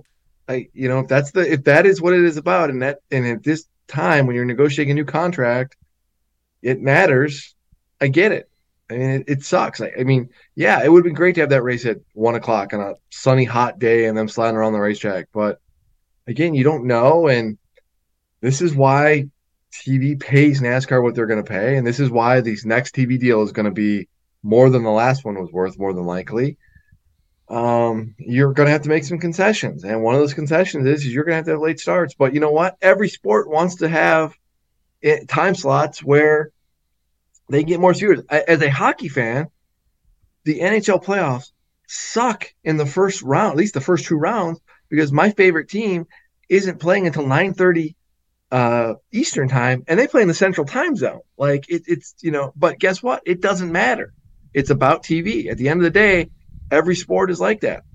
I, you know, if that's the if that is what it is about, and that and at this time when you're negotiating a new contract, it matters. I get it. I mean, it, it sucks. I, I mean, yeah, it would have been great to have that race at one o'clock on a sunny, hot day and them sliding around the racetrack. But again, you don't know, and this is why T V pays NASCAR what they're going to pay, and this is why these next T V deal is going to be more than the last one was worth, more than likely. Um, you're going to have to make some concessions, and one of those concessions is, is you're going to have to have late starts. But you know what? Every sport wants to have it, time slots where they get more viewers. As a hockey fan, the N H L playoffs suck in the first round, at least the first two rounds, because my favorite team isn't playing until nine thirty uh, Eastern time, and they play in the Central Time Zone. Like it, it's you know, but guess what? It doesn't matter. It's about T V. At the end of the day, every sport is like that.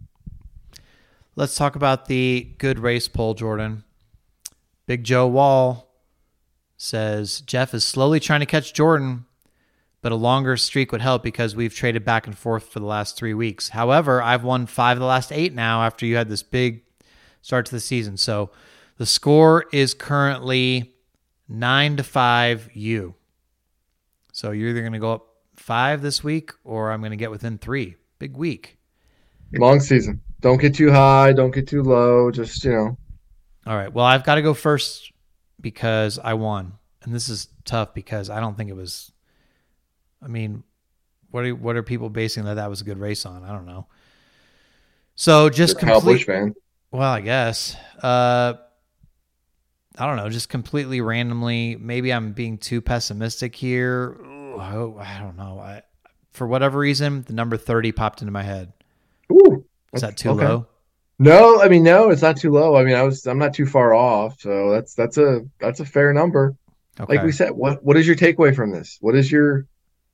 Let's talk about the good race poll, Jordan. Big Joe Wall says Jeff is slowly trying to catch Jordan, but a longer streak would help because we've traded back and forth for the last three weeks. However, I've won five of the last eight now after you had this big start to the season. So the score is currently nine to five you. So you're either going to go up five this week or I'm going to get within three. Big week. Long season. Don't get too high. Don't get too low. Just, you know. All right. Well, I've got to go first because I won. And this is tough because I don't think it was, I mean, what are, what are people basing that that was a good race on? I don't know. So just You're a Kyle complete, Busch fan. Well, I guess. Uh, I don't know. Just completely randomly. Maybe I'm being too pessimistic here. Ooh, I, I don't know. I, for whatever reason, the number thirty popped into my head. Ooh, Is that too okay. low? No, I mean, no, it's not too low. I mean, I was, I'm not too far off. So that's, that's a, that's a fair number. Okay. Like we said, what, what is your takeaway from this? What is your,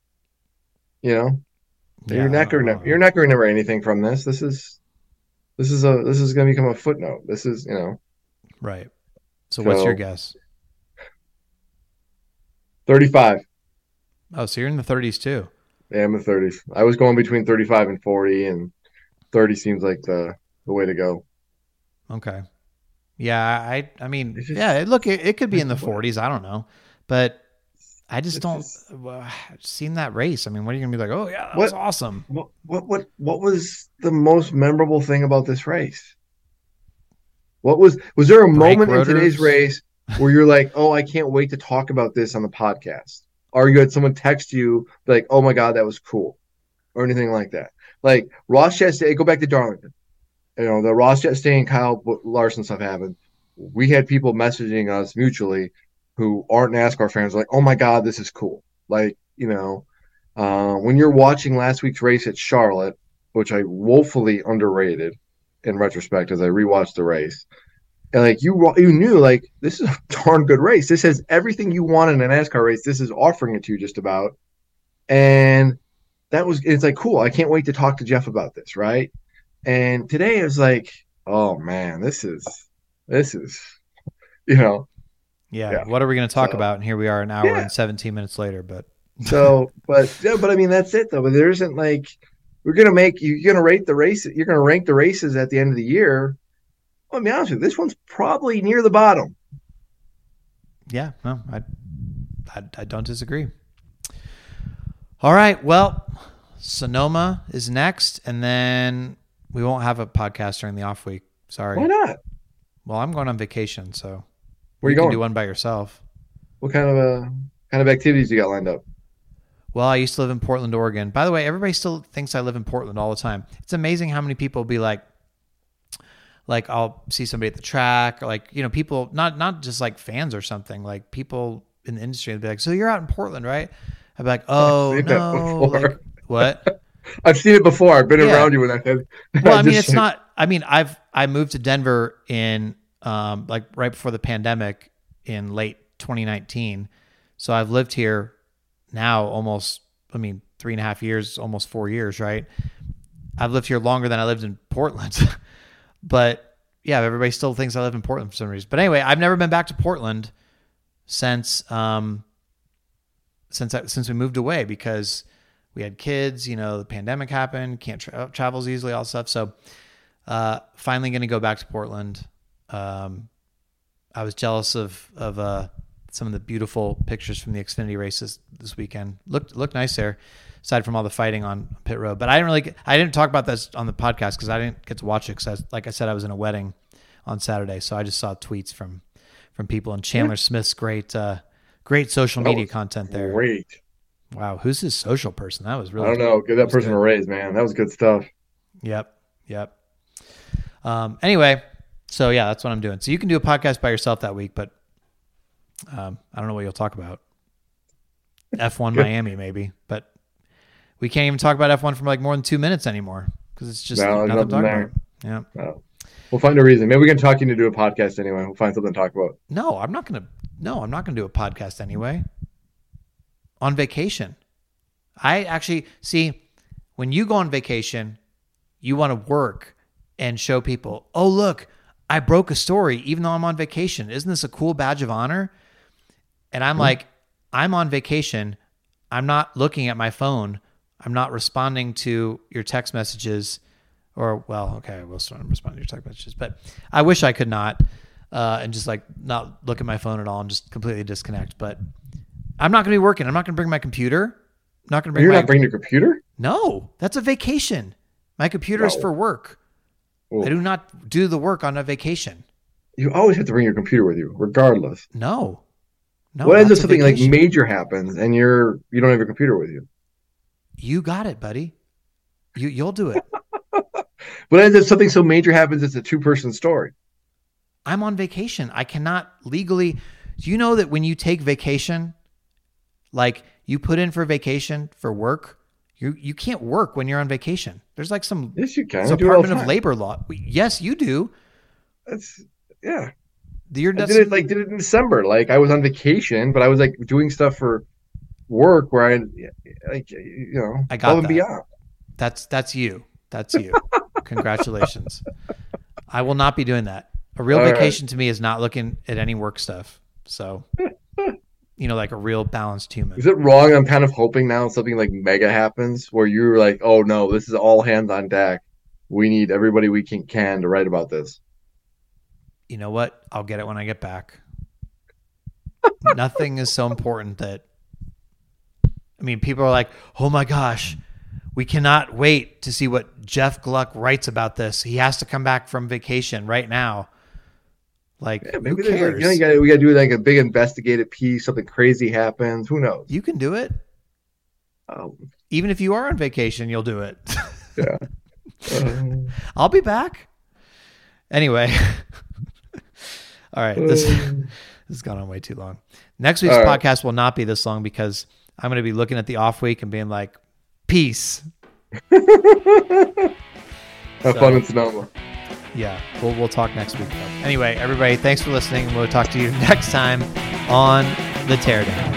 you know, Yeah, you're not going to, you're not going to remember anything from this. This is, this is a, this is going to become a footnote. This is, you know, Right. So, So- what's your guess? thirty-five. Oh, so you're in the thirties too. Yeah, I'm in the thirties. I was going between thirty-five and forty, and thirty seems like the, the way to go. Okay. Yeah, I I mean, It's just- yeah, look, it, it could be in the it's what- forties. I don't know. But I just It's don't just- well, I've seen that race. I mean, what are you going to be like? Oh, yeah, that What- was awesome. What, what, what, what was the most memorable thing about this race? What was, was there a Brake moment rotors? in today's race where you're like, oh, I can't wait to talk about this on the podcast? Or you had someone text you like, oh my God, that was cool, or anything like that? Like Ross Chastain, go back to Darlington. You know, the Ross Chastain, Kyle Larson stuff happened. We had people messaging us mutually who aren't NASCAR fans, like, oh my God, this is cool. Like, you know, uh, when you're watching last week's race at Charlotte, which I woefully underrated in retrospect as I rewatched the race, and like you, you knew like this is a darn good race. This has everything you want in a NASCAR race. This is offering it to you just about, and that was it's like cool. I can't wait to talk to Jeff about this, right? And today it was like, oh man, this is this is, you know. Yeah. Yeah. What are we going to talk So- about? And here we are an hour Yeah. and seventeen minutes later, but So, but yeah, but I mean that's it though. But there isn't like we're gonna make you're gonna rate the race. You're gonna rank the races at the end of the year. Well, I'll be honest with you, this one's probably near the bottom. yeah, no, I, I, I don't disagree. All right. Well, Sonoma is next, and then we won't have a podcast during the off week. Sorry. Why not? Well, I'm going on vacation, so Where you can going? do one by yourself. What kind of uh kind of activities you got lined up? Well, I used to live in Portland, Oregon. By the way, everybody still thinks I live in Portland all the time. It's amazing how many people be like, like I'll see somebody at the track, or like, you know, people, not not just like fans or something, like people in the industry would be like, so you're out in Portland, right? I'd be like, oh, seen that no. before. Like, what? I've seen it before. I've been Yeah. around you when I had. Well, I mean, just it's like- not, I mean, I've, I moved to Denver in, um, like right before the pandemic in late twenty nineteen. So I've lived here now almost, I mean, three and a half years, almost four years, right? I've lived here longer than I lived in Portland. But yeah, everybody still thinks I live in Portland for some reason. But anyway, I've never been back to Portland since, um, since, I, since we moved away because we had kids, you know, the pandemic happened, can't tra- travel as easily, all that stuff. So, Uh, finally going to go back to Portland. Um, I was jealous of of uh, some of the beautiful pictures from the Xfinity races this weekend. Looked looked nice there, aside from all the fighting on pit road. But I didn't really get, I didn't talk about this on the podcast because I didn't get to watch it because, like I said, I was in a wedding on Saturday, so I just saw tweets from from people and Chandler yeah. Smith's great uh, great social media content there. Great. Wow, who's his social person? That was really. I don't know. Give that person good. a raise, man. That was good stuff. Yep. Yep. Um, anyway, so yeah, that's what I'm doing. So you can do a podcast by yourself that week, but um, I don't know what you'll talk about. F one Miami, maybe, but we can't even talk about F one for like more than two minutes anymore because it's just no, nothing, nothing to talk there. about. Yeah. No. We'll find a reason. Maybe we can talk you into do a podcast anyway. We'll find something to talk about. No, I'm not gonna. No, I'm not gonna do a podcast anyway. On vacation, I actually see when you go on vacation, you want to work and show people, oh, look, I broke a story even though I'm on vacation. Isn't this a cool badge of honor? And I'm mm-hmm. like, I'm on vacation. I'm not looking at my phone. I'm not responding to your text messages or, well, okay, I will start responding to your text messages, but I wish I could not uh, and just like not look at my phone at all and just completely disconnect. But I'm not going to be working. I'm not going to bring my computer. I'm not going to bring You're my... not bringing your computer? No, that's a vacation. My computer is no. for work. Well, I do not do the work on a vacation. You always have to bring your computer with you, regardless. No, no. What if something like major happens and you're you don't have your computer with you? You got it, buddy. You you'll do it. But if something so major happens, it's a two-person story. I'm on vacation. I cannot legally. Do you know that when you take vacation, like you put in for vacation for work? You you can't work when you're on vacation. There's like some yes, you can. Department of Labor law. Yes, you do. That's yeah. You're I did it like did it in December. Like I was on vacation, but I was like doing stuff for work where I like you know I got above and that. beyond. That's that's you. That's you. Congratulations. I will not be doing that. A real All vacation right. to me is not looking at any work stuff. So. You know, like a real balanced human. Is it wrong? I'm kind of hoping now something like mega happens where you're like, oh no, this is all hands on deck. We need everybody we can, can to write about this. You know what? I'll get it when I get back. Nothing is so important that, I mean, people are like, oh my gosh, we cannot wait to see what Jeff Gluck writes about this. He has to come back from vacation right now. Like, yeah, maybe who cares? Like, you know, you gotta, we got to do like a big investigative piece. Something crazy happens. Who knows? You can do it. Um, Even if you are on vacation, you'll do it. Yeah. Um, I'll be back. Anyway. All right. This, uh, this has gone on way too long. Next week's right. podcast will not be this long because I'm going to be looking at the off week and being like, peace. Have so, fun in Sonoma. Yeah, we'll we'll talk next week. Though. Anyway, everybody, thanks for listening. We'll talk to you next time on The Teardown.